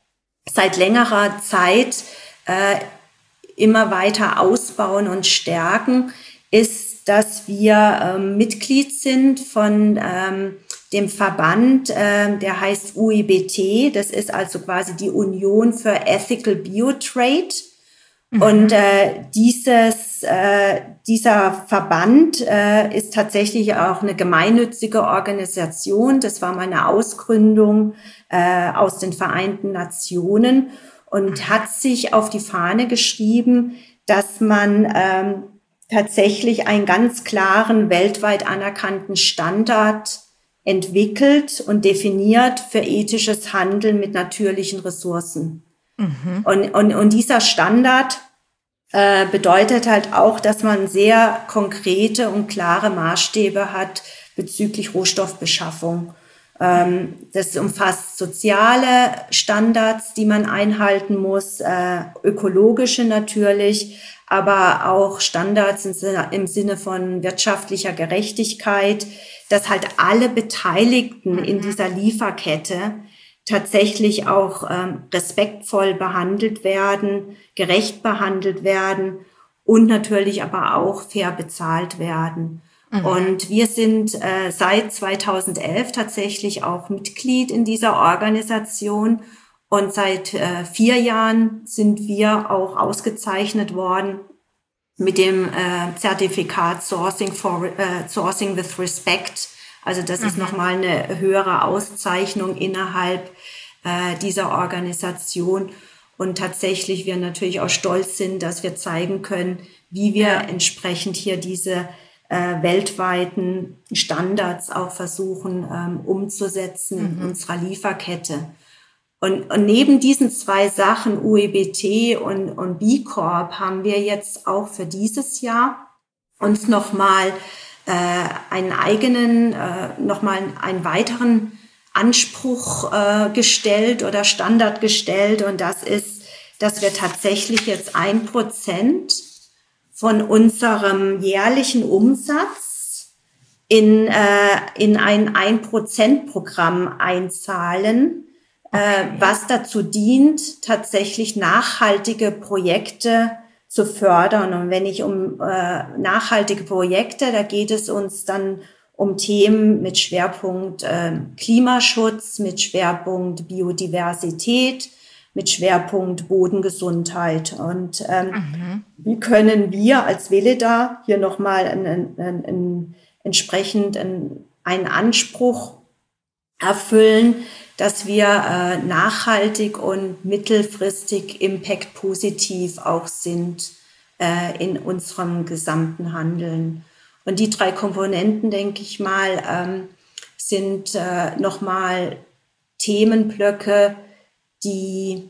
seit längerer Zeit äh, immer weiter ausbauen und stärken, ist, dass wir ähm, Mitglied sind von ähm, dem Verband, äh, der heißt U E B T. Das ist also quasi die Union für Ethical Biotrade. Mhm. Und äh, dieses das, äh, dieser Verband äh, ist tatsächlich auch eine gemeinnützige Organisation. Das war meine Ausgründung äh, aus den Vereinten Nationen und hat sich auf die Fahne geschrieben, dass man ähm, tatsächlich einen ganz klaren, weltweit anerkannten Standard entwickelt und definiert für ethisches Handeln mit natürlichen Ressourcen. Mhm. Und, und, und dieser Standard äh, bedeutet halt auch, dass man sehr konkrete und klare Maßstäbe hat bezüglich Rohstoffbeschaffung. Ähm, das umfasst soziale Standards, die man einhalten muss, äh, ökologische natürlich, aber auch Standards im Sinne, im Sinne von wirtschaftlicher Gerechtigkeit, dass halt alle Beteiligten in dieser Lieferkette tatsächlich auch ähm, respektvoll behandelt werden, gerecht behandelt werden und natürlich aber auch fair bezahlt werden. Mhm. Und wir sind äh, seit zweitausendelf tatsächlich auch Mitglied in dieser Organisation und seit äh, vier Jahren sind wir auch ausgezeichnet worden mit dem äh, Zertifikat Sourcing for äh, Sourcing with Respect. Also das mhm. ist nochmal eine höhere Auszeichnung innerhalb äh, dieser Organisation. Und tatsächlich wir natürlich auch stolz sind, dass wir zeigen können, wie wir ja. entsprechend hier diese äh, weltweiten Standards auch versuchen ähm, umzusetzen mhm. in unserer Lieferkette. Und, und neben diesen zwei Sachen, U E B T und, und B Corp, haben wir jetzt auch für dieses Jahr uns nochmal äh, einen eigenen, äh, nochmal einen weiteren Anspruch äh, gestellt oder Standard gestellt. Und das ist, dass wir tatsächlich jetzt ein Prozent von unserem jährlichen Umsatz in, äh, in ein ein-Prozent-Programm einzahlen, okay. was dazu dient, tatsächlich nachhaltige Projekte zu fördern. Und wenn ich um äh, nachhaltige Projekte, da geht es uns dann um Themen mit Schwerpunkt äh, Klimaschutz, mit Schwerpunkt Biodiversität, mit Schwerpunkt Bodengesundheit. Und ähm, mhm. wie können wir als Veleda hier nochmal einen, einen, einen, entsprechend einen, einen Anspruch erfüllen, dass wir äh, nachhaltig und mittelfristig impact positiv auch sind äh, in unserem gesamten Handeln. Und die drei Komponenten, denke ich mal, ähm, sind äh, nochmal Themenblöcke, die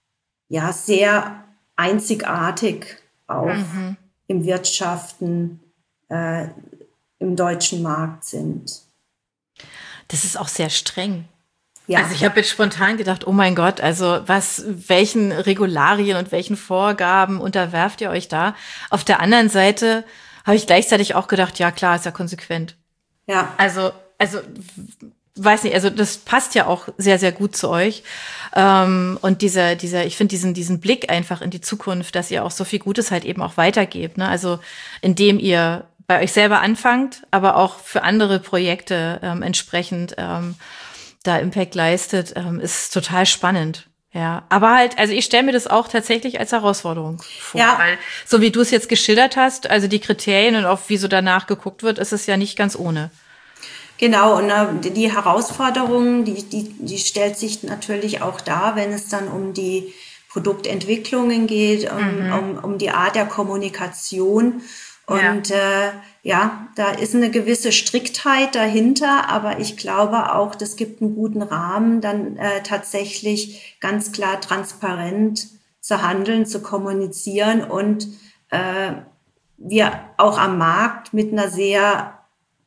ja sehr einzigartig auch mhm. im Wirtschaften äh, im deutschen Markt sind. Das ist auch sehr streng. Ja. Also ich habe jetzt spontan gedacht, oh mein Gott, also was, welchen Regularien und welchen Vorgaben unterwerft ihr euch da? Auf der anderen Seite habe ich gleichzeitig auch gedacht, ja klar, ist ja konsequent. Ja. Also, also weiß nicht, also das passt ja auch sehr, sehr gut zu euch. Ähm, und dieser, dieser, ich finde diesen, diesen Blick einfach in die Zukunft, dass ihr auch so viel Gutes halt eben auch weitergebt, ne? Also indem ihr bei euch selber anfangt, aber auch für andere Projekte ähm, entsprechend ähm, da Impact leistet, ähm, ist total spannend. Ja, aber halt, also ich stelle mir das auch tatsächlich als Herausforderung vor. Ja. Weil, so wie du es jetzt geschildert hast, also die Kriterien und auch wie so danach geguckt wird, ist es ja nicht ganz ohne. Genau, und äh, die Herausforderung, die, die, die stellt sich natürlich auch dar, wenn es dann um die Produktentwicklungen geht, um, mhm. um, um die Art der Kommunikation. Und ja. Äh, ja, da ist eine gewisse Striktheit dahinter, aber ich glaube auch, das gibt einen guten Rahmen, dann äh, tatsächlich ganz klar transparent zu handeln, zu kommunizieren und äh, wir auch am Markt mit einer sehr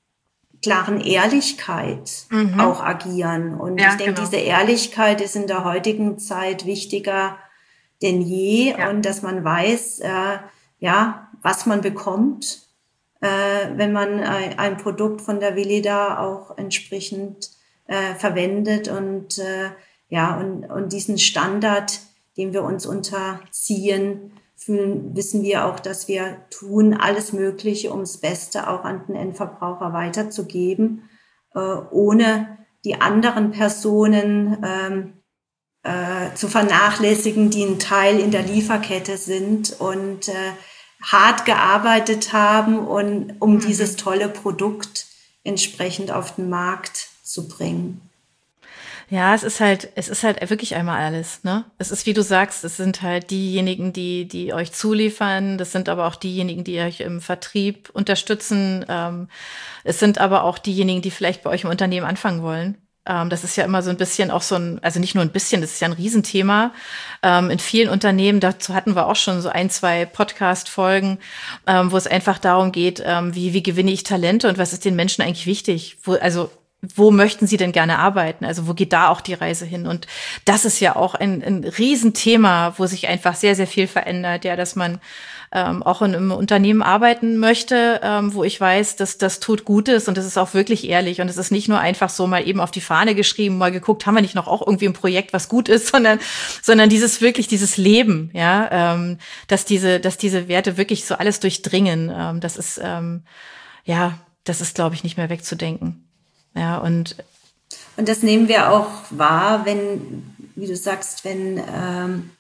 klaren Ehrlichkeit mhm. auch agieren. Und ja, ich denke, genau. diese Ehrlichkeit ist in der heutigen Zeit wichtiger denn je ja. und dass man weiß, äh, ja, was man bekommt, äh, wenn man ein, ein Produkt von der Veleda auch entsprechend äh, verwendet und äh, ja und und diesen Standard, dem wir uns unterziehen, fühlen, wissen wir auch, dass wir tun alles Mögliche, um das Beste auch an den Endverbraucher weiterzugeben, äh, ohne die anderen Personen ähm, äh, zu vernachlässigen, die ein Teil in der Lieferkette sind und äh, hart gearbeitet haben, und um Mhm. dieses tolle Produkt entsprechend auf den Markt zu bringen. Ja, es ist halt, es ist halt wirklich einmal alles, ne? Es ist, wie du sagst, es sind halt diejenigen, die, die euch zuliefern. Das sind aber auch diejenigen, die euch im Vertrieb unterstützen. Ähm, es sind aber auch diejenigen, die vielleicht bei euch im Unternehmen anfangen wollen. Ähm, das ist ja immer so ein bisschen auch so ein, also nicht nur ein bisschen, das ist ja ein Riesenthema. Ähm, in vielen Unternehmen, dazu hatten wir auch schon so ein, zwei Podcast-Folgen, ähm, wo es einfach darum geht, ähm, wie, wie gewinne ich Talente und was ist den Menschen eigentlich wichtig? Wo, also, wo möchten sie denn gerne arbeiten? Also wo geht da auch die Reise hin? Und das ist ja auch ein, ein Riesenthema, wo sich einfach sehr, sehr viel verändert, ja, dass man ähm, auch in einem Unternehmen arbeiten möchte, ähm, wo ich weiß, dass das tut Gutes und das ist auch wirklich ehrlich und es ist nicht nur einfach so mal eben auf die Fahne geschrieben, mal geguckt, haben wir nicht noch auch irgendwie ein Projekt, was gut ist, sondern sondern dieses wirklich dieses Leben, ja, ähm, dass diese dass diese Werte wirklich so alles durchdringen. Ähm, das ist ähm, ja, das ist, glaube ich, nicht mehr wegzudenken. Ja, und Und das nehmen wir auch wahr, wenn, wie du sagst, wenn ähm,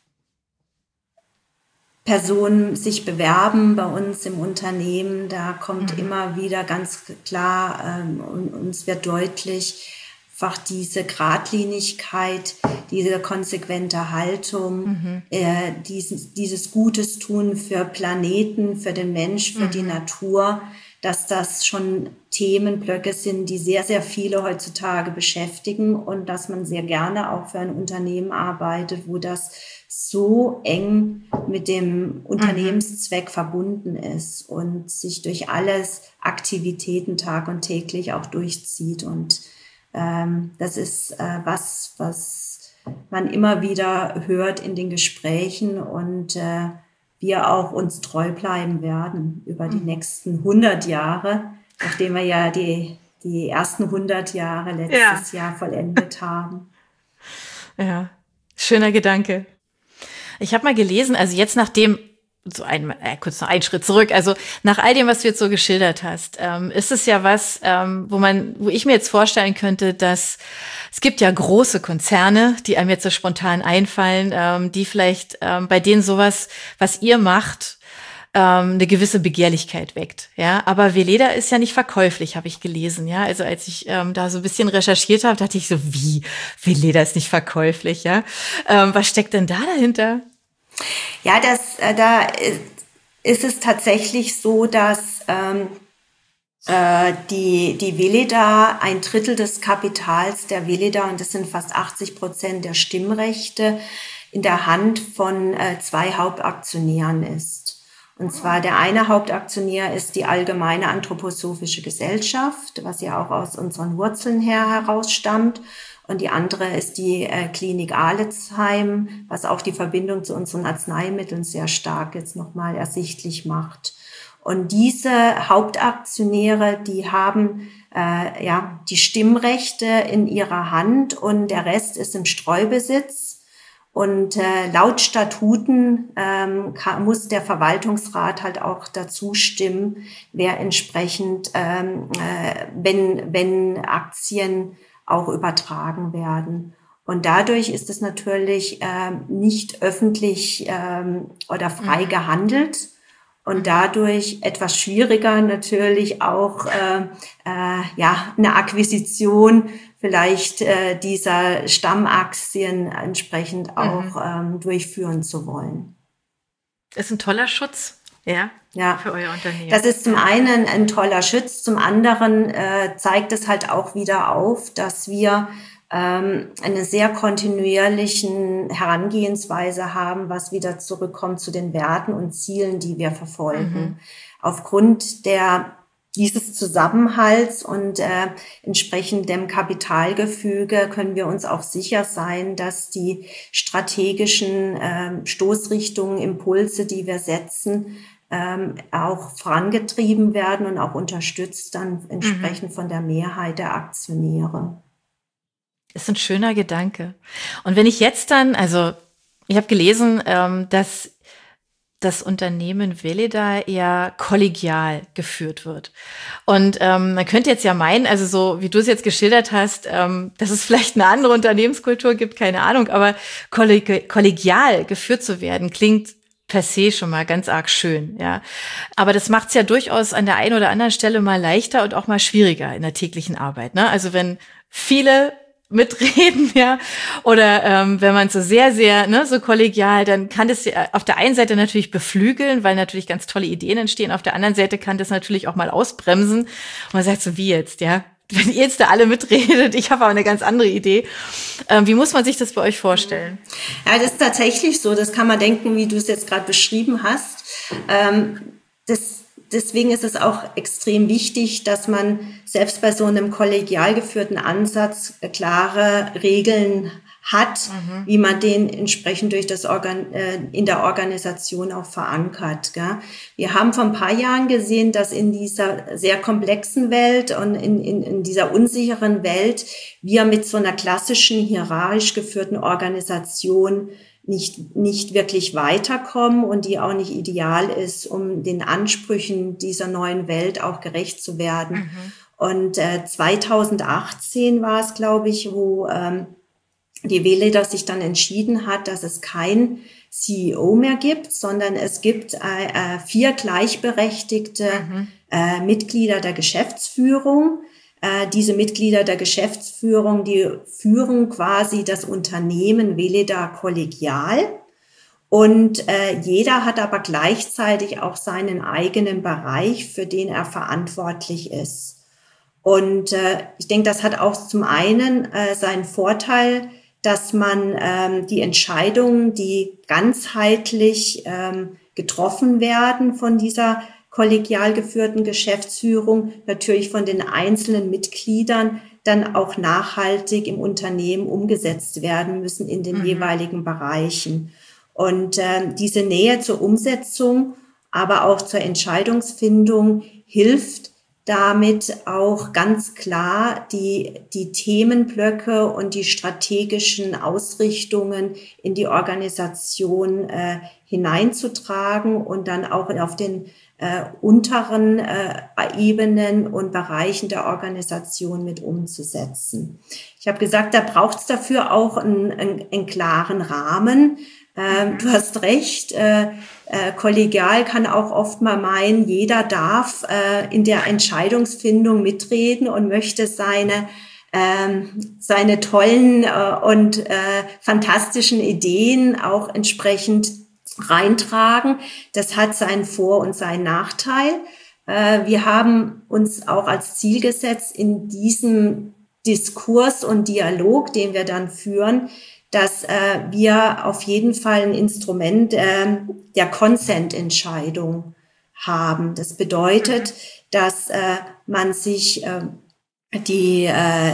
Personen sich bewerben bei uns im Unternehmen, da kommt mhm. immer wieder ganz klar, ähm, und uns wird deutlich, einfach diese Geradlinigkeit, diese konsequente Haltung, Mhm. äh, dieses, dieses Gutes tun für Planeten, für den Mensch, für Mhm. die Natur, dass das schon Themenblöcke sind, die sehr, sehr viele heutzutage beschäftigen und dass man sehr gerne auch für ein Unternehmen arbeitet, wo das so eng mit dem Unternehmenszweck mhm. verbunden ist und sich durch alles Aktivitäten tag und täglich auch durchzieht. Und ähm, das ist äh, was, was man immer wieder hört in den Gesprächen und äh, wir auch uns treu bleiben werden über die nächsten hundert Jahre, nachdem wir ja die, die ersten hundert Jahre letztes ja. Jahr vollendet haben. Ja, schöner Gedanke. Ich habe mal gelesen, also jetzt nachdem, so ein, äh, kurz noch einen Schritt zurück, also nach all dem, was du jetzt so geschildert hast, ähm, ist es ja was, ähm, wo man, wo ich mir jetzt vorstellen könnte, dass es gibt ja große Konzerne, die einem jetzt so spontan einfallen, ähm, die vielleicht ähm, bei denen sowas, was ihr macht, ähm, eine gewisse Begehrlichkeit weckt. Ja, aber Weleda ist ja nicht verkäuflich, habe ich gelesen. Ja, also als ich ähm, da so ein bisschen recherchiert habe, dachte ich so, wie Weleda ist nicht verkäuflich? Ja, ähm, was steckt denn da dahinter? Ja, das, äh, da ist es tatsächlich so, dass ähm, äh, die, die Weleda ein Drittel des Kapitals der Weleda, und das sind fast achtzig Prozent der Stimmrechte, in der Hand von äh, zwei Hauptaktionären ist. Und zwar der eine Hauptaktionär ist die Allgemeine Anthroposophische Gesellschaft, was ja auch aus unseren Wurzeln her herausstammt. Und die andere ist die äh, Klinik Alezheim, was auch die Verbindung zu unseren Arzneimitteln sehr stark jetzt nochmal ersichtlich macht. Und diese Hauptaktionäre, die haben äh, ja die Stimmrechte in ihrer Hand und der Rest ist im Streubesitz. Und äh, laut Statuten ähm, kann, muss der Verwaltungsrat halt auch dazu stimmen, wer entsprechend, ähm, äh, wenn, wenn Aktien auch übertragen werden. Und dadurch ist es natürlich ähm, nicht öffentlich ähm, oder frei mhm. gehandelt und dadurch etwas schwieriger natürlich auch äh, äh, ja eine Akquisition vielleicht äh, dieser Stammaktien entsprechend auch mhm. ähm, durchführen zu wollen. Ist ein toller Schutz, ja, ja, für euer Unternehmen. Das ist zum einen ein toller Schutz, zum anderen äh, zeigt es halt auch wieder auf, dass wir ähm, eine sehr kontinuierlichen Herangehensweise haben, was wieder zurückkommt zu den Werten und Zielen, die wir verfolgen. Mhm. Aufgrund der dieses Zusammenhalts und äh, entsprechend dem Kapitalgefüge können wir uns auch sicher sein, dass die strategischen äh, Stoßrichtungen, Impulse, die wir setzen, ähm, auch vorangetrieben werden und auch unterstützt dann entsprechend mhm. von der Mehrheit der Aktionäre. Ist ein schöner Gedanke. Und wenn ich jetzt dann, also ich habe gelesen, ähm, dass das Unternehmen Weleda eher kollegial geführt wird. Und ähm, man könnte jetzt ja meinen, also so wie du es jetzt geschildert hast, ähm, dass es vielleicht eine andere Unternehmenskultur gibt, keine Ahnung, aber kolleg- kollegial geführt zu werden, klingt per se schon mal ganz arg schön, ja. Aber das macht es ja durchaus an der einen oder anderen Stelle mal leichter und auch mal schwieriger in der täglichen Arbeit, ne? Also wenn viele mitreden, ja, oder ähm, wenn man so sehr, sehr, ne, so kollegial, dann kann das auf der einen Seite natürlich beflügeln, weil natürlich ganz tolle Ideen entstehen, auf der anderen Seite kann das natürlich auch mal ausbremsen und man sagt so, wie jetzt, ja, wenn ihr jetzt da alle mitredet, ich habe aber eine ganz andere Idee. Ähm, wie muss man sich das bei euch vorstellen? Ja, das ist tatsächlich so, das kann man denken, wie du es jetzt gerade beschrieben hast. Ähm, das Deswegen ist es auch extrem wichtig, dass man selbst bei so einem kollegial geführten Ansatz klare Regeln hat, mhm. wie man den entsprechend durch das Organ, äh, in der Organisation auch verankert. Gell? Wir haben vor ein paar Jahren gesehen, dass in dieser sehr komplexen Welt und in, in, in dieser unsicheren Welt wir mit so einer klassischen hierarchisch geführten Organisation nicht, nicht wirklich weiterkommen und die auch nicht ideal ist, um den Ansprüchen dieser neuen Welt auch gerecht zu werden. Mhm. Und äh, zweitausendachtzehn war es, glaube ich, wo ähm, die Weleda sich dann entschieden hat, dass es kein C E O mehr gibt, sondern es gibt äh, äh, vier gleichberechtigte mhm. äh, Mitglieder der Geschäftsführung. Äh, diese Mitglieder der Geschäftsführung, die führen quasi das Unternehmen Weleda kollegial. Und äh, jeder hat aber gleichzeitig auch seinen eigenen Bereich, für den er verantwortlich ist. Und äh, ich denke, das hat auch zum einen äh, seinen Vorteil, dass man ähm, die Entscheidungen, die ganzheitlich ähm, getroffen werden von dieser kollegial geführten Geschäftsführung, natürlich von den einzelnen Mitgliedern dann auch nachhaltig im Unternehmen umgesetzt werden müssen in den mhm. jeweiligen Bereichen. Und äh, diese Nähe zur Umsetzung, aber auch zur Entscheidungsfindung hilft damit auch ganz klar die, die Themenblöcke und die strategischen Ausrichtungen in die Organisation äh, hineinzutragen und dann auch auf den äh, unteren äh, Ebenen und Bereichen der Organisation mit umzusetzen. Ich habe gesagt, da braucht es dafür auch einen, einen, einen klaren Rahmen. Ähm, du hast recht, äh, äh, kollegial kann auch oft mal meinen, jeder darf äh, in der Entscheidungsfindung mitreden und möchte seine ähm, seine tollen äh, und äh, fantastischen Ideen auch entsprechend reintragen. Das hat seinen Vor- und seinen Nachteil. Äh, wir haben uns auch als Ziel gesetzt, in diesem Diskurs und Dialog, den wir dann führen, dass äh, wir auf jeden Fall ein Instrument äh, der Consent-Entscheidung haben. Das bedeutet, dass äh, man sich äh, die, äh,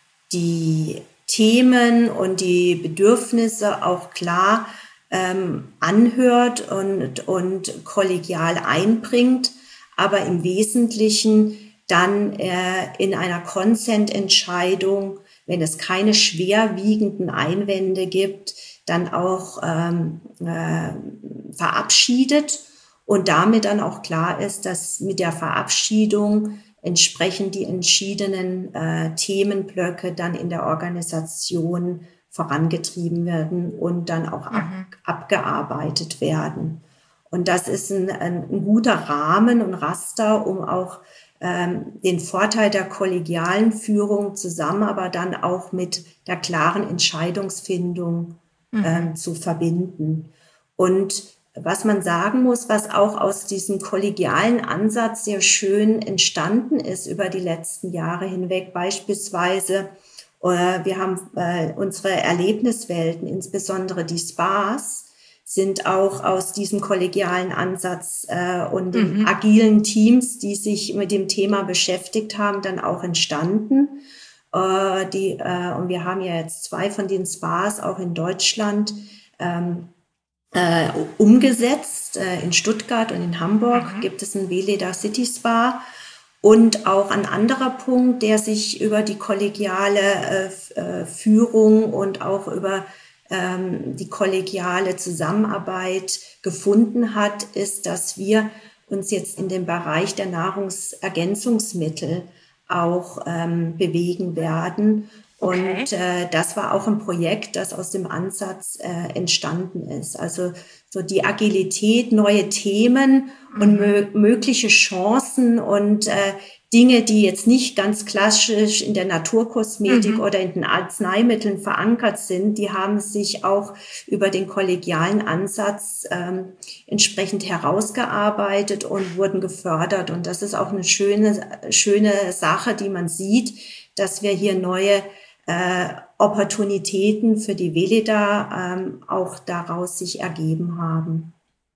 die Themen und die Bedürfnisse auch klar ähm, anhört und, und kollegial einbringt, aber im Wesentlichen dann äh, in einer Consent-Entscheidung, wenn es keine schwerwiegenden Einwände gibt, dann auch ähm, äh, verabschiedet und damit dann auch klar ist, dass mit der Verabschiedung entsprechend die entschiedenen äh, Themenblöcke dann in der Organisation vorangetrieben werden und dann auch ab, mhm. abgearbeitet werden. Und das ist ein, ein, ein guter Rahmen und Raster, um auch den Vorteil der kollegialen Führung zusammen, aber dann auch mit der klaren Entscheidungsfindung mhm. ähm, zu verbinden. Und was man sagen muss, was auch aus diesem kollegialen Ansatz sehr schön entstanden ist über die letzten Jahre hinweg, beispielsweise, äh, wir haben äh, unsere Erlebniswelten, insbesondere die Spas, sind auch aus diesem kollegialen Ansatz äh, und den mhm. agilen Teams, die sich mit dem Thema beschäftigt haben, dann auch entstanden. Äh, die, äh, und wir haben ja jetzt zwei von den Spas auch in Deutschland ähm, äh, umgesetzt. Äh, in Stuttgart und in Hamburg mhm. gibt es ein Weleda City Spa. Und auch ein anderer Punkt, der sich über die kollegiale äh, Führung und auch über die kollegiale Zusammenarbeit gefunden hat, ist, dass wir uns jetzt in dem Bereich der Nahrungsergänzungsmittel auch ähm, bewegen werden Und äh, das war auch ein Projekt, das aus dem Ansatz äh, entstanden ist. Also so die Agilität, neue Themen mhm. und mö- mögliche Chancen und äh, Dinge, die jetzt nicht ganz klassisch in der Naturkosmetik mhm. oder in den Arzneimitteln verankert sind, die haben sich auch über den kollegialen Ansatz ähm, entsprechend herausgearbeitet und wurden gefördert. Und das ist auch eine schöne, schöne Sache, die man sieht, dass wir hier neue äh, Opportunitäten für die Veleda ähm, auch daraus sich ergeben haben.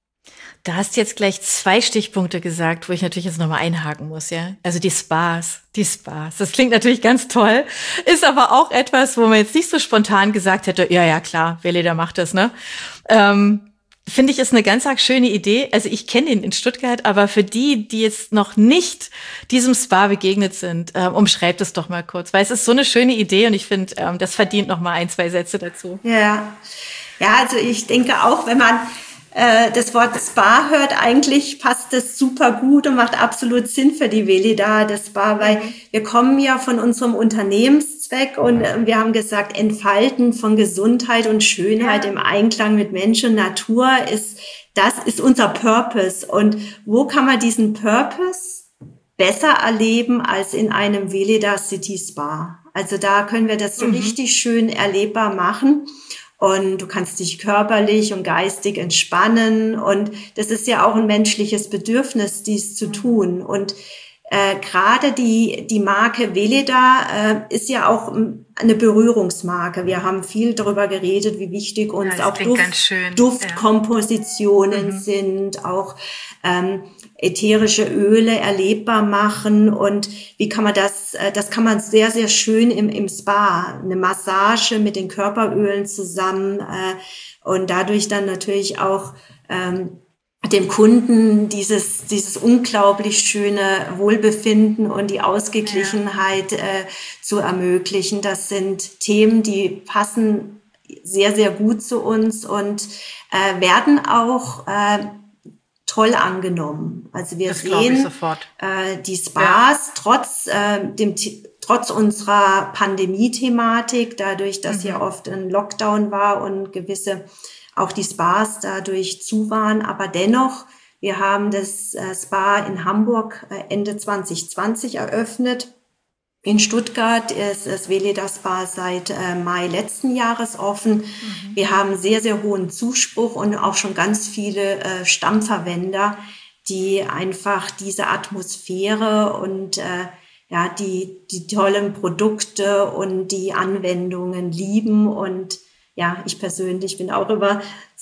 Da hast du jetzt gleich zwei Stichpunkte gesagt, wo ich natürlich jetzt nochmal einhaken muss, ja. Also die Spas, die Spas. Das klingt natürlich ganz toll, ist aber auch etwas, wo man jetzt nicht so spontan gesagt hätte, ja, ja, klar, Veleda macht das, ne? Ähm, Finde ich, ist eine ganz arg schöne Idee. Also ich kenne ihn in Stuttgart, aber für die, die jetzt noch nicht diesem Spa begegnet sind, ähm, umschreibt es doch mal kurz, weil es ist so eine schöne Idee und ich finde, ähm, das verdient noch mal ein, zwei Sätze dazu. Ja, ja, also ich denke auch, wenn man äh, das Wort Spa hört, eigentlich passt das super gut und macht absolut Sinn für die Veleda, das Spa, weil mhm. wir kommen ja von unserem Unternehmenszweck und äh, wir haben gesagt, Entfalten von Gesundheit und Schönheit ja. im Einklang mit Mensch und Natur ist, das ist unser Purpose. Und wo kann man diesen Purpose besser erleben als in einem Veleda City Spa? Also da können wir das so mhm. richtig schön erlebbar machen. Und du kannst dich körperlich und geistig entspannen. Und das ist ja auch ein menschliches Bedürfnis, dies zu tun. Und äh, gerade die die Marke Veleda äh, ist ja auch eine Berührungsmarke. Wir haben viel darüber geredet, wie wichtig uns ja, auch Duft, Duftkompositionen ja. mhm. sind, auch ähm, ätherische Öle erlebbar machen und wie kann man das, das kann man sehr, sehr schön im, im Spa, eine Massage mit den Körperölen zusammen äh, und dadurch dann natürlich auch ähm, dem Kunden dieses, dieses unglaublich schöne Wohlbefinden und die Ausgeglichenheit ja. äh, zu ermöglichen. Das sind Themen, die passen sehr, sehr gut zu uns und äh, werden auch äh, toll angenommen. Also wir das sehen äh, die Spas ja. trotz äh, dem trotz unserer Pandemie-Thematik, dadurch, dass mhm. ja oft ein Lockdown war und gewisse auch die Spas dadurch zu waren, aber dennoch, wir haben das äh, Spa in Hamburg äh, Ende zwanzig zwanzig eröffnet. In Stuttgart ist das Veleda Spa seit äh, Mai letzten Jahres offen. Mhm. Wir haben sehr, sehr hohen Zuspruch und auch schon ganz viele äh, Stammverwender, die einfach diese Atmosphäre und äh, ja die die tollen Produkte und die Anwendungen lieben. Und ja, ich persönlich bin auch immer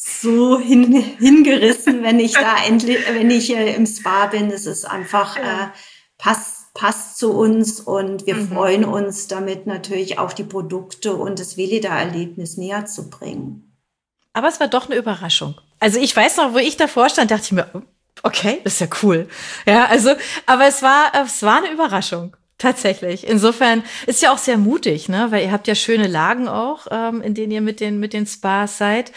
so hin, hingerissen, wenn ich da endlich, wenn ich äh, im Spa bin. Es ist einfach äh, passt passt zu uns und wir mhm. freuen uns damit natürlich auch die Produkte und das Veleda-Erlebnis näher zu bringen. Aber es war doch eine Überraschung. Also ich weiß noch, wo ich davor stand, dachte ich mir, okay, das ist ja cool. Ja, also, aber es war, es war eine Überraschung. Tatsächlich. Insofern ist ja auch sehr mutig, ne, weil ihr habt ja schöne Lagen auch, ähm, in denen ihr mit den, mit den Spas seid.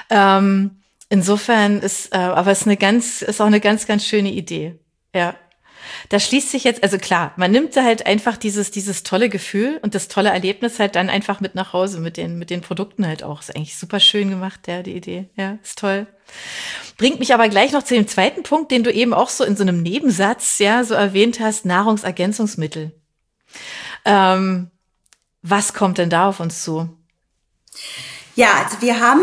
Ähm, insofern ist, äh, aber es ist eine ganz, ist auch eine ganz, ganz schöne Idee. Ja. Da schließt sich jetzt, also klar, man nimmt da halt einfach dieses, dieses tolle Gefühl und das tolle Erlebnis halt dann einfach mit nach Hause, mit den, mit den Produkten halt auch. Ist eigentlich super schön gemacht, ja, die Idee. Ja, ist toll. Bringt mich aber gleich noch zu dem zweiten Punkt, den du eben auch so in so einem Nebensatz, ja, so erwähnt hast, Nahrungsergänzungsmittel. Ähm, was kommt denn da auf uns zu? Ja, also wir haben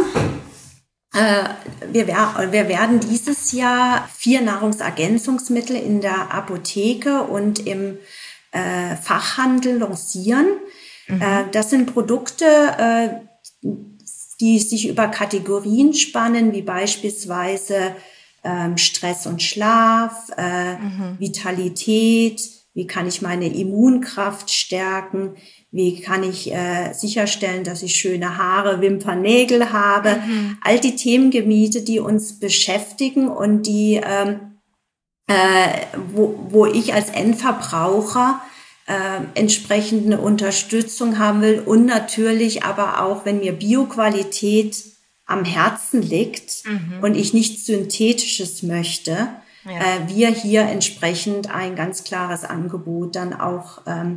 Wir, wir werden dieses Jahr vier Nahrungsergänzungsmittel in der Apotheke und im äh, Fachhandel lancieren. Mhm. Äh, das sind Produkte, äh, die sich über Kategorien spannen, wie beispielsweise äh, Stress und Schlaf, äh, mhm. Vitalität, wie kann ich meine Immunkraft stärken, wie kann ich äh, sicherstellen, dass ich schöne Haare, Wimpern, Nägel habe. Mhm. All die Themengebiete, die uns beschäftigen und die, ähm, äh, wo, wo ich als Endverbraucher äh, entsprechend eine Unterstützung haben will. Und natürlich aber auch, wenn mir Bioqualität am Herzen liegt mhm. und ich nichts Synthetisches möchte, ja. äh, wir hier entsprechend ein ganz klares Angebot dann auch ähm,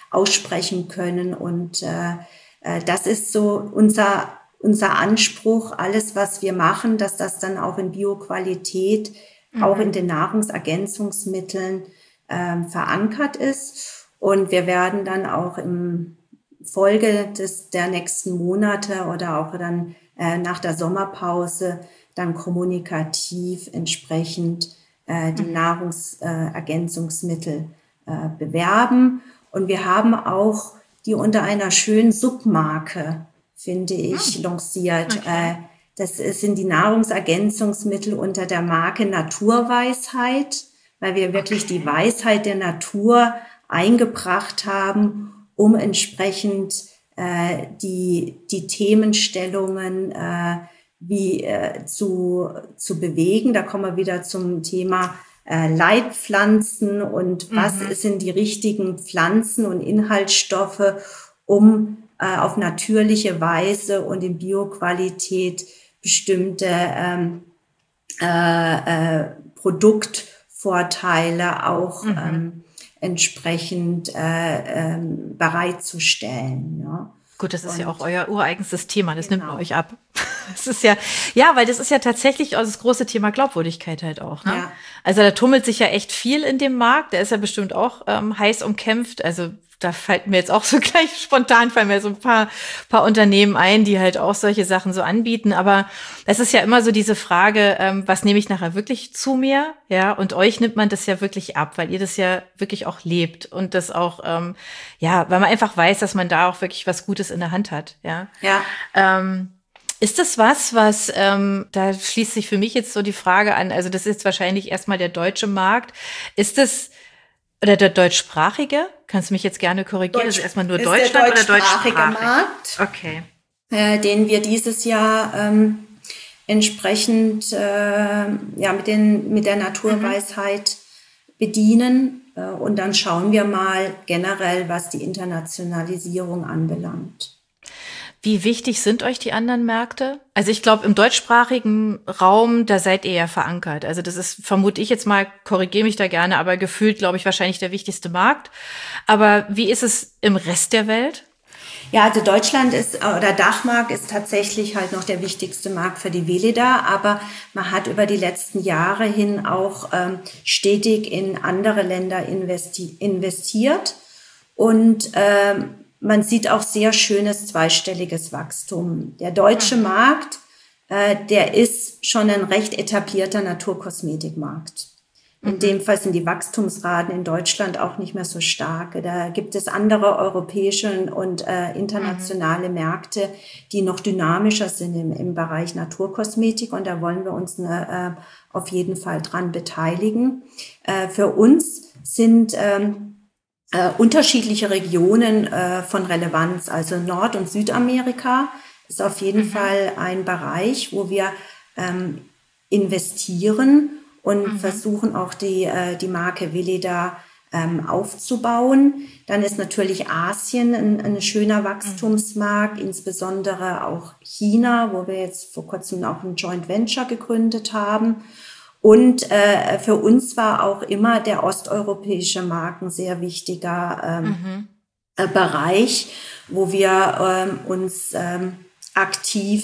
aussprechen können. Und äh, äh, das ist so unser unser Anspruch, alles, was wir machen, dass das dann auch in Bioqualität, mhm. auch in den Nahrungsergänzungsmitteln äh, verankert ist. Und wir werden dann auch im Folge des der nächsten Monate oder auch dann äh, nach der Sommerpause dann kommunikativ entsprechend äh, die mhm. Nahrungsergänzungsmittel äh, bewerben. Und wir haben auch die unter einer schönen Submarke, finde ich, hm. lanciert. Okay. Äh, das sind die Nahrungsergänzungsmittel unter der Marke Naturweisheit, weil wir wirklich okay. die Weisheit der Natur eingebracht haben, um entsprechend äh, die die Themenstellungen äh, wie äh, zu zu bewegen. Da kommen wir wieder zum Thema äh, Leitpflanzen und was mhm. sind die richtigen Pflanzen und Inhaltsstoffe, um äh, auf natürliche Weise und in Bioqualität bestimmte ähm, äh, äh, Produktvorteile auch mhm. ähm, entsprechend äh, ähm, bereitzustellen. Ja. Gut, das ist und, ja auch euer ureigenstes Thema, das genau. nimmt man euch ab. Das ist ja, ja, weil das ist ja tatsächlich auch das große Thema Glaubwürdigkeit halt auch. Ne? Ja. Also da tummelt sich ja echt viel in dem Markt, der ist ja bestimmt auch ähm, heiß umkämpft, also da fällt mir jetzt auch so gleich spontan fallen mir so ein paar, paar Unternehmen ein, die halt auch solche Sachen so anbieten. Aber es ist ja immer so diese Frage, ähm, was nehme ich nachher wirklich zu mir? Ja, und euch nimmt man das ja wirklich ab, weil ihr das ja wirklich auch lebt und das auch, ähm, ja, weil man einfach weiß, dass man da auch wirklich was Gutes in der Hand hat. Ja. Ja. Ähm, Ist das was, was, ähm, da schließt sich für mich jetzt so die Frage an, also das ist wahrscheinlich erstmal der deutsche Markt. Ist das, oder der deutschsprachige? Kannst du mich jetzt gerne korrigieren? Deutsch, ist erstmal nur ist Deutschland der oder deutschsprachig? Markt, okay. Äh, den wir dieses Jahr ähm, entsprechend äh, ja mit den mit der Naturweisheit mhm. bedienen. Äh, und dann schauen wir mal generell, was die Internationalisierung anbelangt. Wie wichtig sind euch die anderen Märkte? Also ich glaube, im deutschsprachigen Raum, da seid ihr ja verankert. Also das ist, vermute ich jetzt mal, korrigiere mich da gerne, aber gefühlt, glaube ich, wahrscheinlich der wichtigste Markt. Aber wie ist es im Rest der Welt? Ja, also Deutschland ist, oder Dachmarkt ist tatsächlich halt noch der wichtigste Markt für die Weleda, aber man hat über die letzten Jahre hin auch ähm, stetig in andere Länder investi- investiert und ähm, man sieht auch sehr schönes zweistelliges Wachstum. Der deutsche mhm. Markt, äh, der ist schon ein recht etablierter Naturkosmetikmarkt. In mhm. dem Fall sind die Wachstumsraten in Deutschland auch nicht mehr so stark. Da gibt es andere europäische und äh, internationale mhm. Märkte, die noch dynamischer sind im, im Bereich Naturkosmetik. Und da wollen wir uns äh, auf jeden Fall dran beteiligen. Äh, für uns sind ähm, Äh, unterschiedliche Regionen äh, von Relevanz, also Nord- und Südamerika ist auf jeden mhm. Fall ein Bereich, wo wir ähm, investieren und mhm. versuchen auch die äh, die Marke Weleda ähm, aufzubauen. Dann ist natürlich Asien ein, ein schöner Wachstumsmarkt, mhm. insbesondere auch China, wo wir jetzt vor kurzem auch ein Joint Venture gegründet haben. Und äh, für uns war auch immer der osteuropäische Markt ein sehr wichtiger ähm, mhm. äh, Bereich, wo wir ähm, uns ähm, aktiv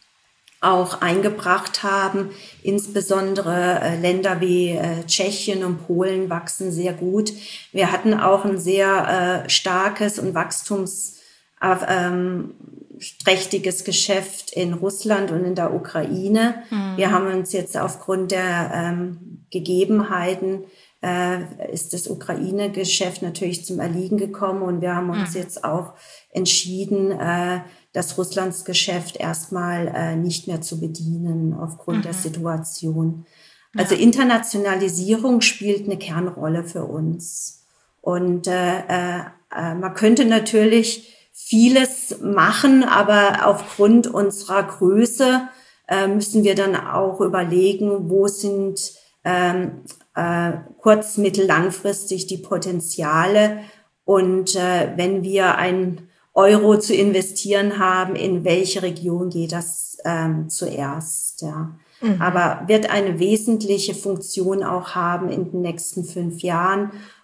auch eingebracht haben. Insbesondere äh, Länder wie äh, Tschechien und Polen wachsen sehr gut. Wir hatten auch ein sehr äh, starkes und wachstums äh, ähm, trächtiges Geschäft in Russland und in der Ukraine. Mhm. Wir haben uns jetzt aufgrund der ähm, Gegebenheiten äh, ist das Ukraine-Geschäft natürlich zum Erliegen gekommen und wir haben uns mhm. jetzt auch entschieden, äh, das Russlands Geschäft erstmal äh, nicht mehr zu bedienen aufgrund mhm. der Situation. Also ja. Internationalisierung spielt eine Kernrolle für uns und äh, äh, man könnte natürlich vieles machen, aber aufgrund unserer Größe äh, müssen wir dann auch überlegen, wo sind ähm, äh, kurz-, mittel-, langfristig die Potenziale und äh, wenn wir ein Euro zu investieren haben, in welche Region geht das ähm, zuerst, ja. Mhm. Aber wird eine wesentliche Funktion auch haben in den nächsten fünf Jahren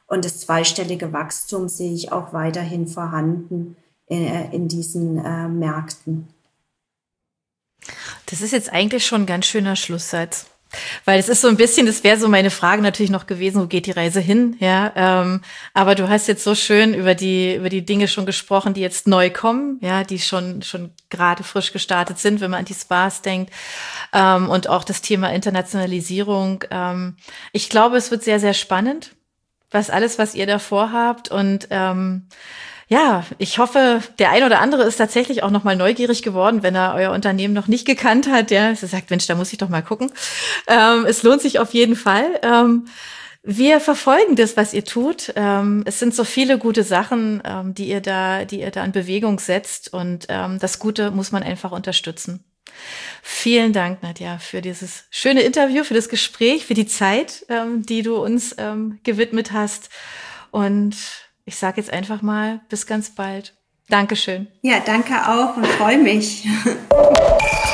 Und das zweistellige Wachstum sehe ich auch weiterhin vorhanden in, in diesen äh, Märkten. Das ist jetzt eigentlich schon ein ganz schöner Schlusssatz. Weil es ist so ein bisschen, das wäre so meine Frage natürlich noch gewesen, wo geht die Reise hin, ja, ähm, aber du hast jetzt so schön über die, über die Dinge schon gesprochen, die jetzt neu kommen, ja, die schon, schon gerade frisch gestartet sind, wenn man an die Spas denkt, ähm, und auch das Thema Internationalisierung. Ähm, ich glaube, es wird sehr, sehr spannend, was alles, was ihr da vorhabt und, ähm, ja, ich hoffe, der ein oder andere ist tatsächlich auch noch mal neugierig geworden, wenn er euer Unternehmen noch nicht gekannt hat. Ja, er sagt, Mensch, da muss ich doch mal gucken. Ähm, es lohnt sich auf jeden Fall. Ähm, wir verfolgen das, was ihr tut. Ähm, es sind so viele gute Sachen, ähm, die ihr da, die ihr da in Bewegung setzt. Und ähm, das Gute muss man einfach unterstützen. Vielen Dank, Nadja, für dieses schöne Interview, für das Gespräch, für die Zeit, ähm, die du uns ähm, gewidmet hast. Und ich sage jetzt einfach mal, bis ganz bald. Dankeschön. Ja, danke auch und freue mich.